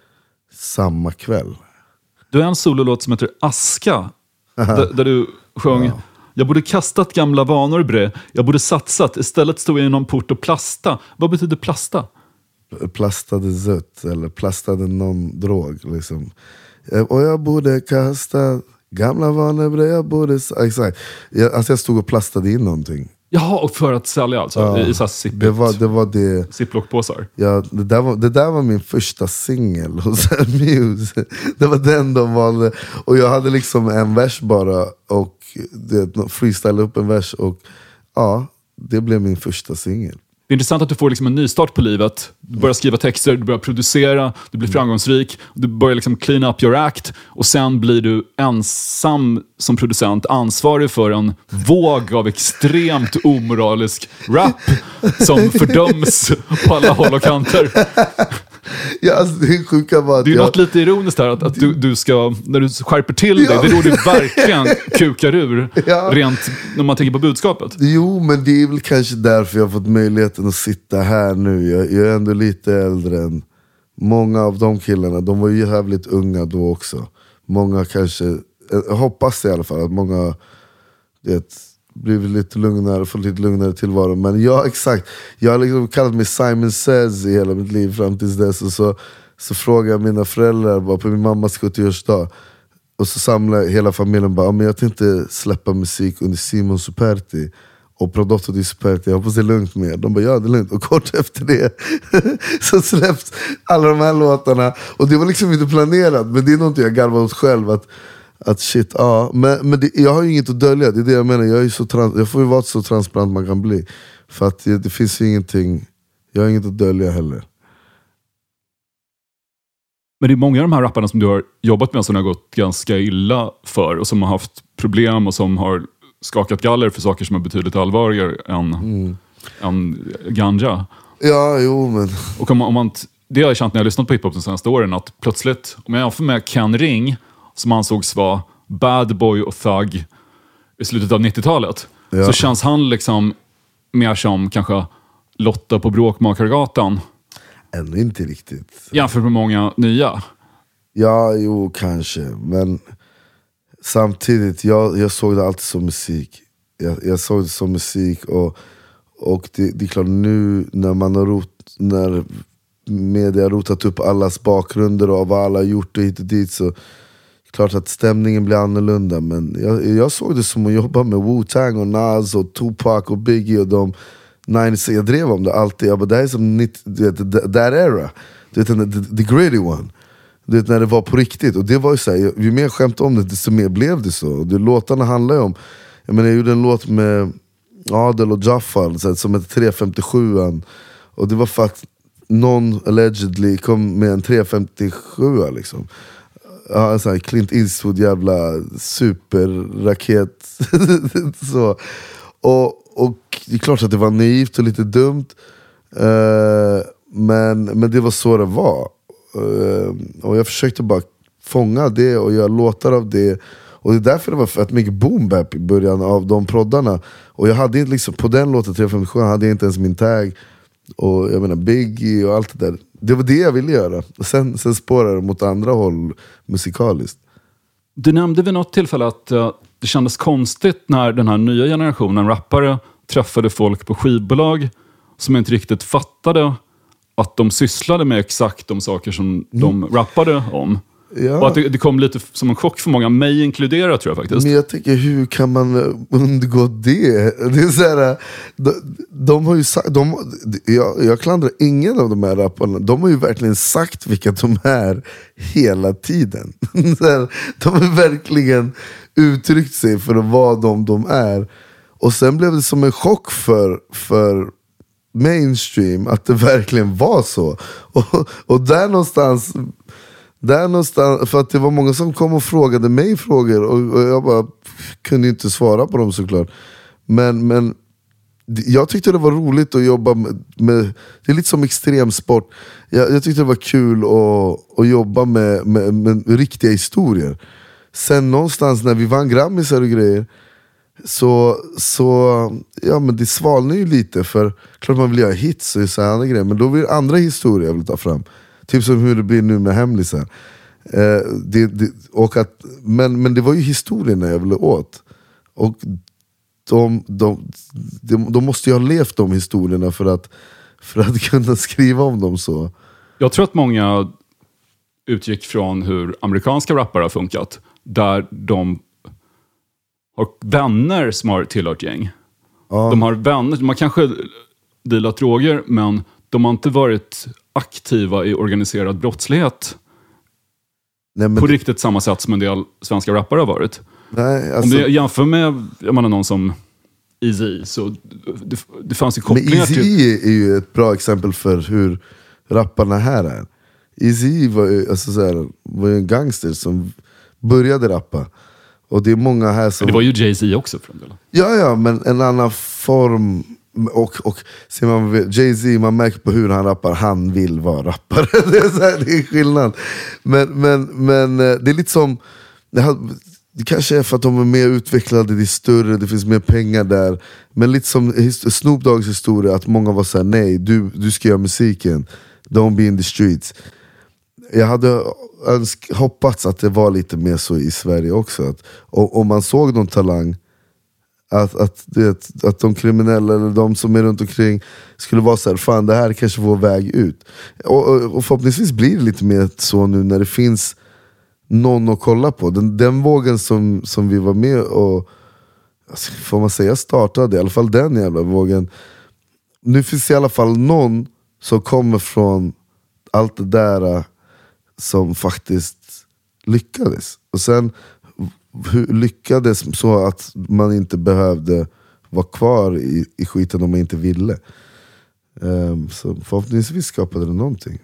samma kväll. Du har en sololåt som heter Aska. Där, där du sjöng, ja. Jag borde kastat gamla vanor bre. Jag borde satsat. Istället stod jag i någon port och plasta. Vad betyder plasta? Plastade zött. Eller plastade någon drog. Liksom. Och jag borde kasta gamla vanor bre. Jag borde... Exakt. Jag, alltså jag stod och plastade in någonting. Jaha, och för att sälja alltså? Ja, i så här det var det. Var det Ziplock-påsar? Ja, det där, var, det där var min första singel hos Muse. Det var den de valde. Och jag hade liksom en vers bara. Och det, freestyle upp en vers. Och ja, det blev min första singel. Det är intressant att du får liksom en nystart på livet. Du börjar skriva texter, du börjar producera, du blir framgångsrik, du börjar liksom clean up your act och sen blir du ensam som producent ansvarig för en våg av extremt omoralisk rap som fördöms på alla håll och kanter. Ja, alltså, det sjuka var att det är ju jag... något lite ironiskt här att, att du, du ska, när du skärper till dig, ja. Det är då du verkligen kukar ur, ja. Rent när man tänker på budskapet. Jo, men det är väl kanske därför jag har fått möjligheten att sitta här nu. Jag, jag är ändå lite äldre än många av de killarna. De var ju jävligt unga då också. Många kanske, jag hoppas i alla fall att många det, blivit lite lugnare, fått lite lugnare tillvaro. Men ja, exakt. Jag har liksom kallat mig Simon Says i hela mitt liv fram tills dess. Och så, så frågade jag mina föräldrar bara på min mammas sjuttioårsdag. Och så samlade hela familjen bara, men jag tänkte släppa musik under Simon Superti och Prodotto di Superti. Jag hoppas det är lugnt med er. De bara, ja det är lugnt. Och kort efter det så släpps alla de här låtarna. Och det var liksom inte planerat, men det är något jag garvar åt själv att Att shit, ja. Men, men det, jag har ju inget att dölja, det är det jag menar. Jag, är så trans, jag får ju vara så transparent man kan bli. För att det, det finns ju ingenting, jag har inget att dölja heller. Men det är många av de här rapparna som du har jobbat med som har gått ganska illa för och som har haft problem och som har skakat galler för saker som är betydligt allvarligare än, mm. än ganja. Ja, jo men... Och om man, om man, det har jag känt när jag har lyssnat på hiphop de senaste åren, att plötsligt, om jag jämför med Ken Ring som ansågs vara bad boy och thug i slutet av nittiotalet, ja. Så känns han liksom mer som kanske Lotta på Bråkmakargatan. Ändå inte riktigt. Jämfört med många nya. Ja, jo, kanske. Men samtidigt, jag, jag såg det alltid som musik. Jag, jag såg det som musik. Och, och det, det är klart, nu när man har rot, när media har rotat upp allas bakgrunder och vad alla har gjort och hit och dit, så klart att stämningen blir annorlunda. Men jag, jag såg det som att jobba med Wu-Tang och Nas och Tupac och Biggie och de nittio. Jag drev om det alltid. Jag bara, det här är som nittio, du vet, that era. Du vet, the, the gritty one. Du vet, när det var på riktigt. Och det var ju så här, ju mer skämt om det, desto mer blev det så. Och det, låtarna handlar ju om, jag menar, jag gjorde en låt med Adel och Jaffar så här, som heter tre femtiosju. Och det var för att någon allegedly kom med en tre femtiosju liksom. Ja, så här Clint Eastwood jävla superraket. Så. Och, och det är klart att det var naivt och lite dumt. Uh, men, men det var så det var. Uh, och jag försökte bara fånga det och göra låtar av det. Och det är därför det var fett mycket boom bap i början av de proddarna. Och jag hade inte liksom, på den låten tre femtiosju hade jag inte ens min tag. Och jag menar Biggie och allt det där. Det var det jag ville göra. Och sen, sen spårade det mot andra håll musikaliskt. Du nämnde vid något tillfälle att uh, det kändes konstigt när den här nya generationen rappare träffade folk på skivbolag som inte riktigt fattade att de sysslade med exakt de saker som mm. de rappade om. Ja. Och att det, det kom lite som en chock för många, mig inkluderat tror jag faktiskt. Men jag tänker, hur kan man undgå det? Det är så här, de, de har ju sagt, de, jag, jag klandrar ingen av de här rapparna. De har ju verkligen sagt vilka de är hela tiden. Så här, de har verkligen uttryckt sig för att vara de de är. Och sen blev det som en chock för, för mainstream att det verkligen var så. Och, och där någonstans... Där någonstans, för att det var många som kom och frågade mig frågor och, och jag bara kunde inte svara på dem såklart. Men, men jag tyckte det var roligt att jobba med, med det är lite som extremsport. Jag, jag tyckte det var kul att, att jobba med, med, med riktiga historier. Sen någonstans när vi vann Grammisar och grejer, så, så ja, men det svalnar ju lite, för klart man vill göra hits och så här andra grejer, men då vill andra historier jag vill ta fram. Typ som hur det blir nu med Hemlisar. Eh, det, det, och att, men, men det var ju historierna jag ville åt. Och de, de, de, de måste ju ha levt de historierna för att, för att kunna skriva om dem så. Jag tror att många utgick från hur amerikanska rappare har funkat. Där de har vänner som har tillhört gäng. Ja. De har vänner, de har kanske dealat droger, men de har inte varit aktiva i organiserad brottslighet. Nej, men på det... riktigt samma sätt som en del svenska rappare har varit. Nej, alltså... Om du jämför med, jag menar, någon som Eazy, så det, det fanns ju kopplingar till... Men Eazy är ju ett bra exempel för hur rapparna här är. Eazy var ju alltså så här, var ju en gangster som började rappa. Och det är många här som... Men det var ju Jay-Z också för en del. Ja, ja, men en annan form. Och, och ser man Jay-Z, man märker på hur han rappar, han vill vara rappare. Det är, så här, det är skillnad. Men, men, men det är lite som... Det, har, det kanske är för att de är mer utvecklade, det är större, det finns mer pengar där. Men lite som Snoop Dogs historia, att många var såhär, nej, du, du ska göra musiken. Don't be in the streets. Jag hade önsk, hoppats att det var lite mer så i Sverige också. Att, och, om man såg någon talang, att, att, det, att de kriminella eller de som är runt omkring skulle vara så här, fan det här kanske vår väg ut. Och, och, och förhoppningsvis blir det lite mer så nu när det finns någon att kolla på. Den, den vågen som, som vi var med och, alltså, får man säga, startade, i alla fall den jävla vågen. Nu finns det i alla fall någon som kommer från allt det där som faktiskt lyckades. Och sen hur lyckades så att man inte behövde vara kvar i, i skiten om man inte ville. Um, så förhoppningsvis skapade det någonting.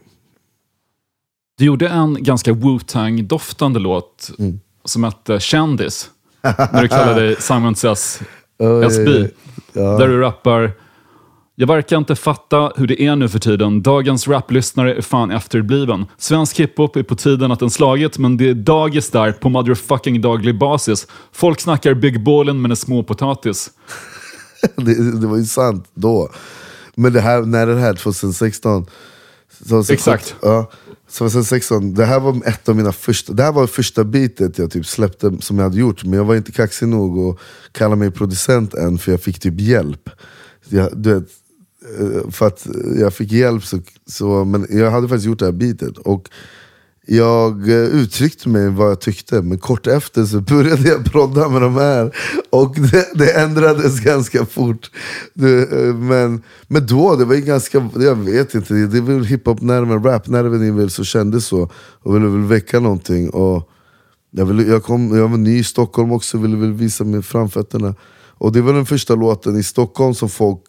Du gjorde en ganska Wu-Tang-doftande låt mm. som hette Kändis. När du kallade dig Simon Says S B. Ja. Där du rappar: jag verkar inte fatta hur det är nu för tiden. Dagens raplyssnare är fan efterbliven. Svensk hiphop är på tiden att den slagit, men det är dagis där på motherfucking daglig basis. Folk snackar big ballen men är små potatis. det, det var ju sant då. Men det här, när det här tjugohundrasexton... Så, Exakt. Ja, tjugohundrasexton, det här var ett av mina första... Det här var första beatet jag typ släppte som jag hade gjort. Men jag var inte kaxig nog att kalla mig producent än, för jag fick typ hjälp. Jag, du vet, för att jag fick hjälp så, så, men jag hade faktiskt gjort det här bitet och jag uttryckte mig vad jag tyckte, men kort efter så började jag prodda med de här och det, det ändrades ganska fort. Det, men, men då, det var ju ganska, jag vet inte, det var hiphop-nerven, rap-nerven väl så kändes så och ville väl väcka någonting. Och jag, ville, jag, kom, jag var ny i Stockholm också, ville väl visa mig framfötterna. Och det var den första låten i Stockholm som folk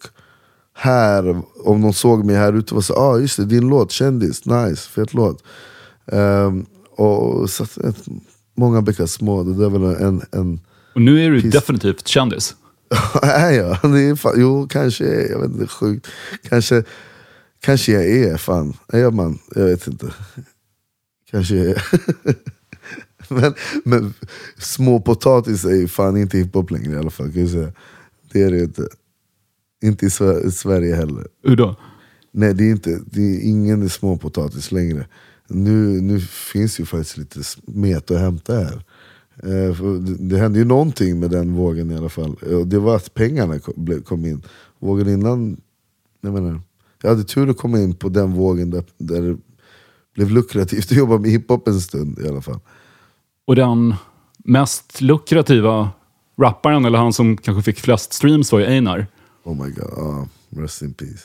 här, om de såg mig här ute, var så ah just det, din låt, Kändis, nice, fet låt. Um, och så att, ett, många bäckar små, det där var en, en och nu är du piss. Definitivt kändis. Nej, ja, det är fan, jo, kanske är, jag vet inte, sjukt. Kanske, kanske jag är, fan. Är jag man? Jag vet inte. Kanske jag är. men, men små potatis är ju fan inte hiphop längre i alla fall, kan jag säga. Det är det inte. Inte i Sverige heller. Hur då? Nej, det är inte, det är ingen små potatis längre. Nu, nu finns ju faktiskt lite met att hämta här. Eh, det, det hände ju någonting med den vågen i alla fall. Och det var att pengarna kom, kom in. Vågen innan, jag menar, jag hade tur att komma in på den vågen där, där det blev lukrativt att jobba med hiphop en stund i alla fall. Och den mest lukrativa rapparen, eller han som kanske fick flest streams, var ju Einar. Oh my god, oh, rest in peace.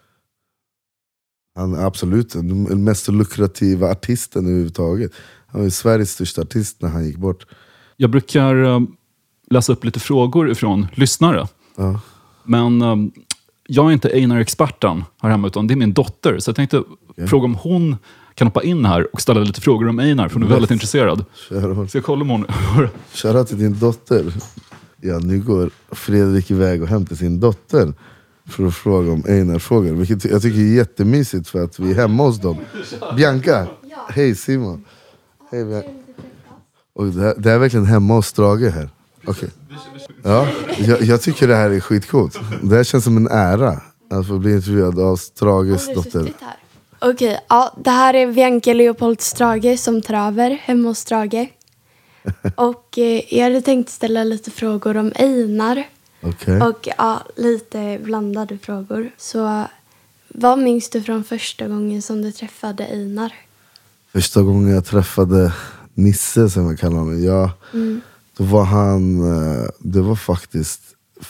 Han är absolut den mest lukrativa artisten överhuvudtaget. Han var Sveriges största artist när han gick bort. Jag brukar uh, läsa upp lite frågor ifrån lyssnare. Ja. Men um, jag är inte Einar-experten här hemma, utan det är min dotter. Så jag tänkte okay. fråga om hon kan hoppa in här och ställa lite frågor om Einar, för hon är väldigt intresserad. Kör. Så jag kollar om hon... Köra till din dotter. Ja, nu går Fredrik iväg och hämtar sin dotter för att fråga om Einar-frågor. Vilket jag tycker är jättemysigt för att vi är hemma hos dem. Bianca, ja. Hej Simon. Hej Bianca. Och det, här, det är verkligen hemma hos Strage här. Okej. Okay. Ja, jag, jag tycker det här är skitcoolt. Det här känns som en ära att få bli intervjuad av Strages dotter. Okej, okay, ja, det här är Bianca Leopold Strage som traver hemma hos Strage. Och eh, jag hade tänkt ställa lite frågor om Einar. Okay. Och ja, lite blandade frågor. Så vad minns du från första gången som du träffade Einar? Första gången jag träffade Nisse, som jag kallar honom. Ja, mm. Då var han... Det var faktiskt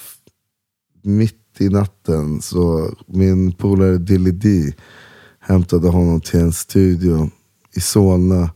mitt i natten. Så min polare Dilly D hämtade honom till en studio i Solna.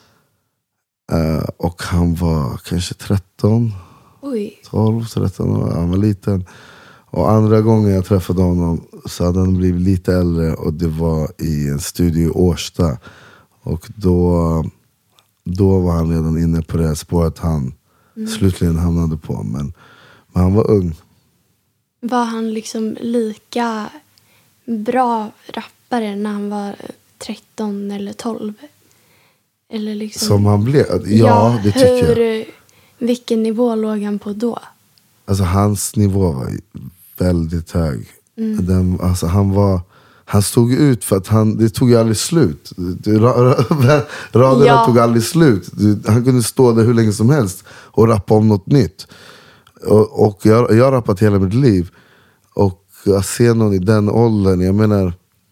Uh, och han var kanske tretton. Oj. tolv, tretton år. Han var liten. Och andra gången jag träffade honom så hade han blivit lite äldre. Och det var i en studio i Årsta. Och då, då var han redan inne på det här spåret han mm. slutligen hamnade på. Men, men han var ung. Var han liksom lika bra rappare när han var tretton eller tolv? Eller liksom, som han blev? Ja, ja, det tycker hur, jag. Vilken nivå låg han på då? Alltså hans nivå var väldigt hög. Mm. Den, alltså, han var... Han stod ut för att han, det tog ju aldrig slut. Raderna ja. tog aldrig slut. Han kunde stå där hur länge som helst och rappa om något nytt. Och, och jag, jag har rappat hela mitt liv. Och jag ser någon i den åldern, jag menar...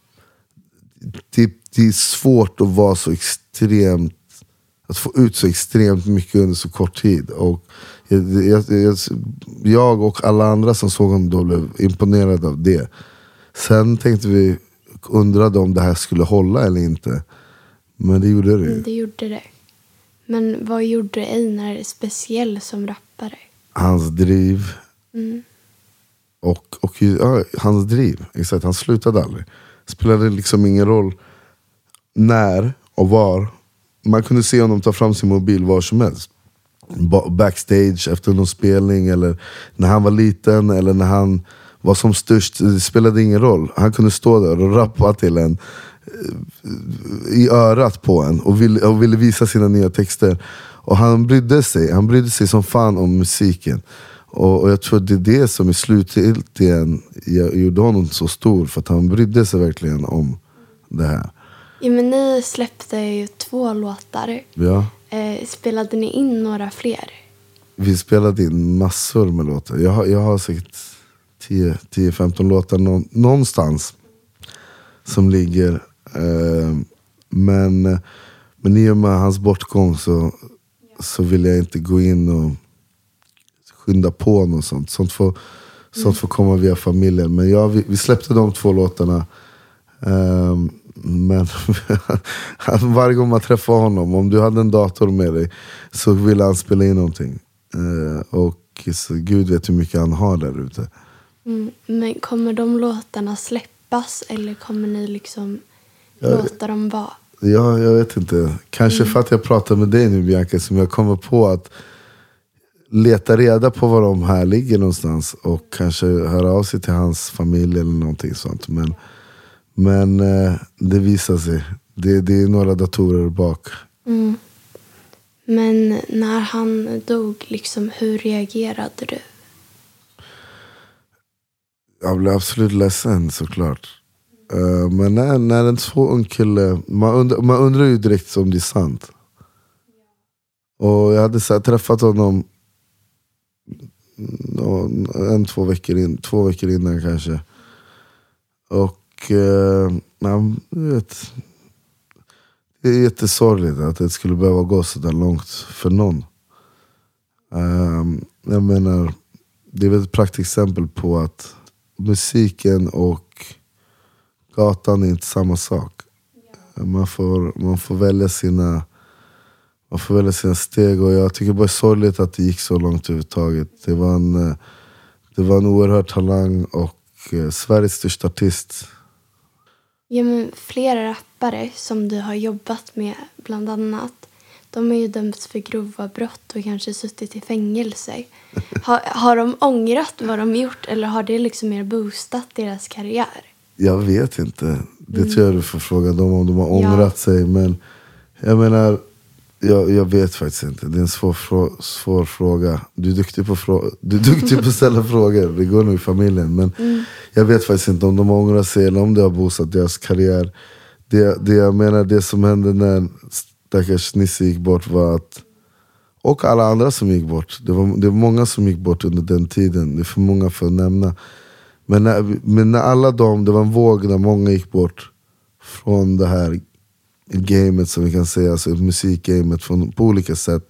Det, det är svårt att vara så extremt... Att få ut så extremt mycket under så kort tid. Och jag, jag, jag, jag och alla andra som såg honom då blev imponerade av det. Sen tänkte vi, undrade om det här skulle hålla eller inte. Men det gjorde det. Det gjorde det. Men vad gjorde Einar speciell som rappare? Hans driv. Mm. Och, och ja, hans driv. Exakt, han slutade aldrig. Spelade liksom ingen roll när och var. Man kunde se honom ta fram sin mobil var som helst. Backstage efter någon spelning, eller när han var liten, eller när han var som störst. Det spelade ingen roll. Han kunde stå där och rappa till en i örat på en och ville, och ville visa sina nya texter. Och han brydde sig. Han brydde sig som fan om musiken. Och, och jag tror att det är det som i slutligen gjorde honom så stor. För att han brydde sig verkligen om det här. Ja, men ni släppte ju två låtar. Ja. Eh, spelade ni in några fler? Vi spelade in massor med låtar. Jag har, jag har säkert tio till femton låtar nå, någonstans som ligger. Eh, men, men i och med hans bortgång så, så vill jag inte gå in och skynda på något sånt. Sånt får, mm. sånt får komma via familjen. Men ja, vi, vi släppte de två låtarna. Eh, Men varje gång man träffar honom, om du hade en dator med dig, så ville han spela in någonting. eh, Och så Gud vet hur mycket han har där ute. mm, Men kommer de låtarna släppas? Eller kommer ni liksom jag, låta dem vara? Ja, jag vet inte. Kanske mm. för att jag pratar med dig nu, Bianca, som jag kommer på att leta reda på var de här ligger någonstans. Och kanske höra av sig till hans familj eller någonting sånt. Men Men eh, det visar sig. Det, det är några datorer bak. Mm. Men när han dog, liksom, hur reagerade du? Jag blev absolut ledsen, såklart. Uh, men när, när en så ung kille... Man undrar, man undrar ju direkt om det är sant. Och jag hade så här, träffat honom en, två veckor in, två veckor innan kanske. Och Uh, nej, vet, det är jättesorgligt att det skulle behöva gå så där långt för någon. Uh, jag menar, det är väl ett praktexempel på att musiken och gatan är inte samma sak. Yeah. Man får, man får välja sina man får välja sina steg, och jag tycker bara det är sorgligt att det gick så långt överhuvudtaget. Det var en, det var en oerhörd talang och uh, Sveriges största artist. Ja, men flera rappare som du har jobbat med bland annat, de har ju dömts för grova brott och kanske suttit i fängelse. Har, har de ångrat vad de gjort eller har det liksom mer boostat deras karriär? Jag vet inte. Det Mm. tror jag du får fråga dem om de har ångrat Ja. sig. Men jag menar, jag, jag vet faktiskt inte. Det är en svår, frå, svår fråga. Du är duktig på, frå, du är duktig på att ställa frågor. Det går nog i familjen. Men Mm. jag vet faktiskt inte om de har ångrat sig eller om det har boostat deras karriär. Det, det jag menar, det som hände när stackars Nisse gick bort var att, och alla andra som gick bort. Det var, det var många som gick bort under den tiden. Det är för många för att nämna. Men när, men när alla de, det var en våg när många gick bort från det här gamet som vi kan säga, alltså musikgamet från, på olika sätt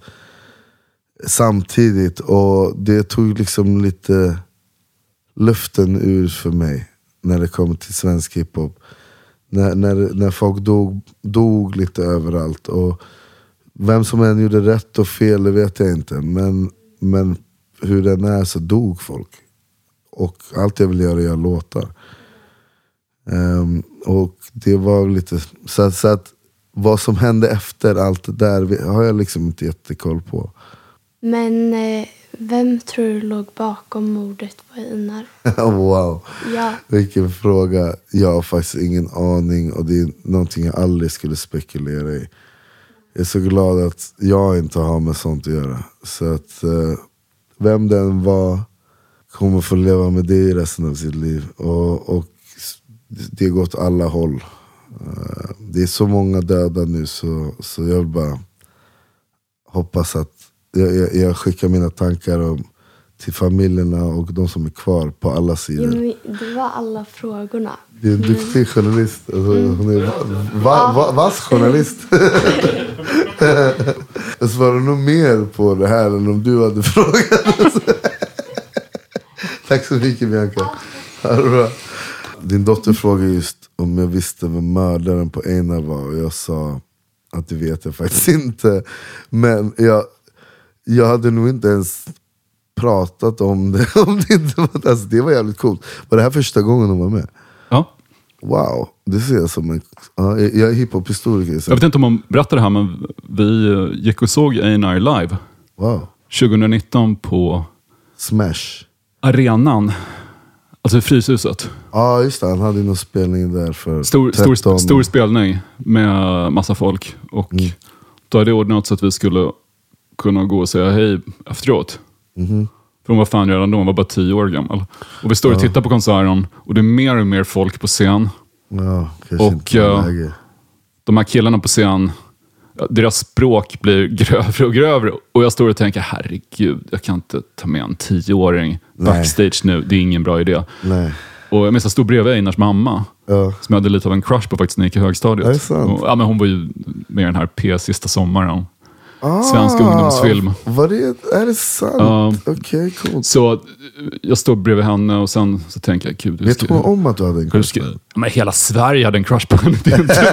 samtidigt. Och det tog liksom lite luften ur för mig när det kom till svensk hiphop. När, när, när folk dog, dog lite överallt. Och vem som än gjorde rätt och fel, det vet jag inte. Men, men hur den är så dog folk. Och allt jag ville göra är att göra låtar. Um, och det var lite... Så, så att vad som hände efter allt det där har jag liksom inte jättekoll på. Men eh, vem tror du låg bakom mordet på Einar? Wow, Ja. vilken fråga. Jag har faktiskt ingen aning. Och det är någonting jag aldrig skulle spekulera i. Jag är så glad att jag inte har med sånt att göra. Så att uh, vem den var kommer få leva med det i resten av sitt liv. Och, och det går åt alla håll. Uh, det är så många döda nu så, så jag vill bara hoppas att jag, jag, jag skickar mina tankar om, till familjerna och de som är kvar på alla sidor. Ja, men det var alla frågorna. Du är en duktig journalist. Alltså, hon är va, va, vass journalist. Jag svarar nog mer på det här än om du hade frågat. Tack så mycket, Bianca. Ha det bra. Din dotter frågade just om jag visste vem mördaren på Einar var. Och jag sa att det vet jag faktiskt inte. Men jag, jag hade nog inte ens pratat om det. Om det, inte var, alltså det var jävligt coolt. Var det här första gången hon var med? Ja. Wow, det ser jag som en... Ja, jag är hiphop-historiker. Jag vet inte om man berättar det här, men vi gick och såg Einar live. Wow. tjugonitton på... Smash. Arenan. Alltså i Fryshuset. Ja, just det. Han hade någon spelning där för Stor, stor, stor spelning med massa folk. Och mm. då hade jag ordnat så att vi skulle kunna gå och säga hej efteråt. Mm-hmm. För hon var fan redan då, hon var bara tio år gammal. Och vi står och ja. tittar på konserten och det är mer och mer folk på scen. Ja, och uh, de här killarna på scen, deras språk blir grövre och grövre. Och jag står och tänker, herregud, jag kan inte ta med en tioåring backstage nu. Det är ingen bra idé. Nej. Och jag minns att jag stod bredvid Einars mamma. Ja. Som jag hade lite av en crush på faktiskt när jag gick i högstadiet. Det är sant. Och, ja, men hon var ju med i den här P sista sommaren. Ah, svensk ungdomsfilm. Var det, är det sant? Uh, Okej, okay, cool. Så jag står bredvid henne och sen så tänker jag, gud. Vet hon om att du hade en crush ska, men hela Sverige hade en crush på henne. Det är inte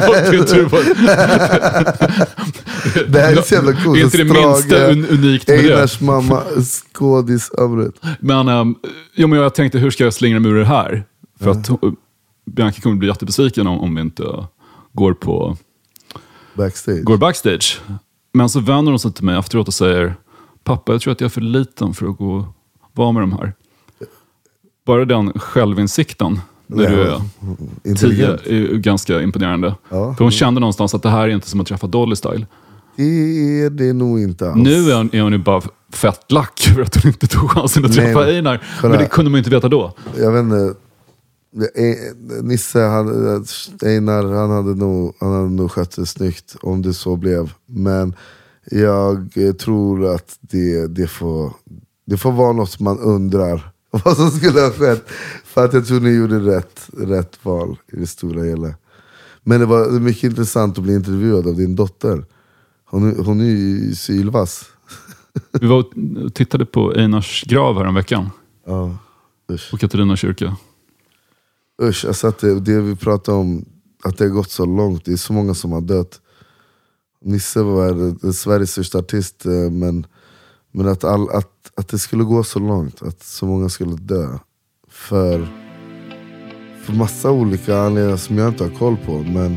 det här är så jävla coolt. Det är inte det minsta un- unikt med det. Einars mamma, skådis, övrigt. Men, um, jo, men jag tänkte, hur ska jag slingra mig ur det här? För mm. att uh, Bianca kommer bli jättebesviken om, om vi inte går på backstage. Går backstage. Men så vänder hon sig till mig efteråt och säger, pappa, jag tror att jag är för liten för att gå och vara med de här. Bara den självinsikten när ja, du är tio är ganska imponerande. Ja. För hon kände någonstans att det här är inte som att träffa Dolly Style. Det är det nog inte alls. Nu är hon, är hon ju bara fett lack för att hon inte tog chansen att träffa Einar. Men det kunde man inte veta då. Jag vet inte. Nisse, han, Einar, han hade nog, han hade nog skött det snyggt om det så blev. Men jag tror att det, det, får, det får vara något man undrar vad som skulle ha skett. För att jag tror ni gjorde rätt, rätt val i det stora hela. Men det var mycket intressant att bli intervjuad av din dotter. Hon, hon är ju sylvass. Vi var och tittade på Einars grav här en veckan. Ja, usch. På Katarina kyrka. Usch, alltså att det, det vi pratar om, att det har gått så långt. Det är så många som har dött. Nisse var Sveriges största artist, men, men att, all, att, att det skulle gå så långt. Att så många skulle dö för, för massa olika anledningar som jag inte har koll på. Men,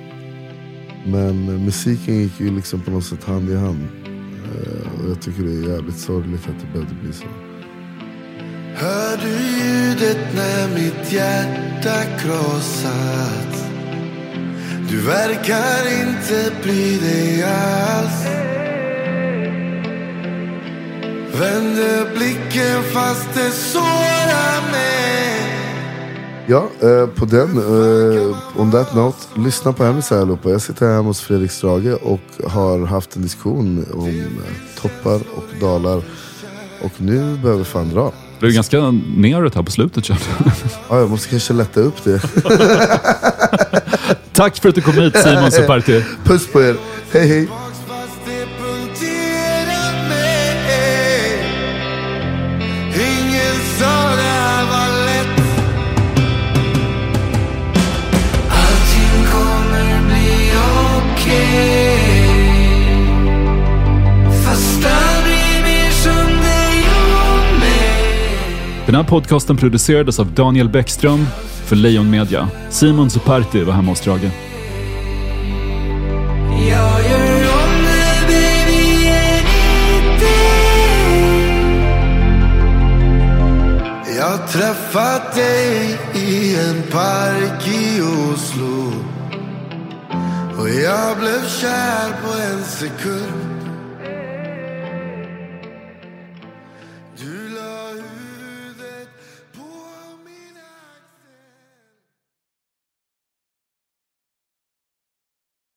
men musiken gick ju liksom på något sätt hand i hand. Och jag tycker det är jävligt sorgligt att det behövde bli så. Hör du ljudet när mitt hjärta krossat? Du verkar inte bry dig alls. Vänder blicken fast det sårar mig. Ja, eh, på den, eh, on that note, lyssna på henne så här allihopa. Jag sitter här hos Fredrik Strage och har haft en diskussion om eh, toppar och dalar. Och nu behöver fan dra. Det är ganska neråt här på slutet, känner jag. Ja, jag måste kanske lätta upp det. Tack för att du kom hit, Simon Superti. Puss på er. Hej, hej. Ingen sa det här var lätt. Allting kommer bli okej. Fast aldrig mer som dig och mig. Den här podcasten producerades av Daniel Bäckström för Lejon Media. Simon Superti var hemma hos Strage. Jag gör om det, baby, anything. Jag träffat dig i en park i Oslo och jag blev kär på en sekund.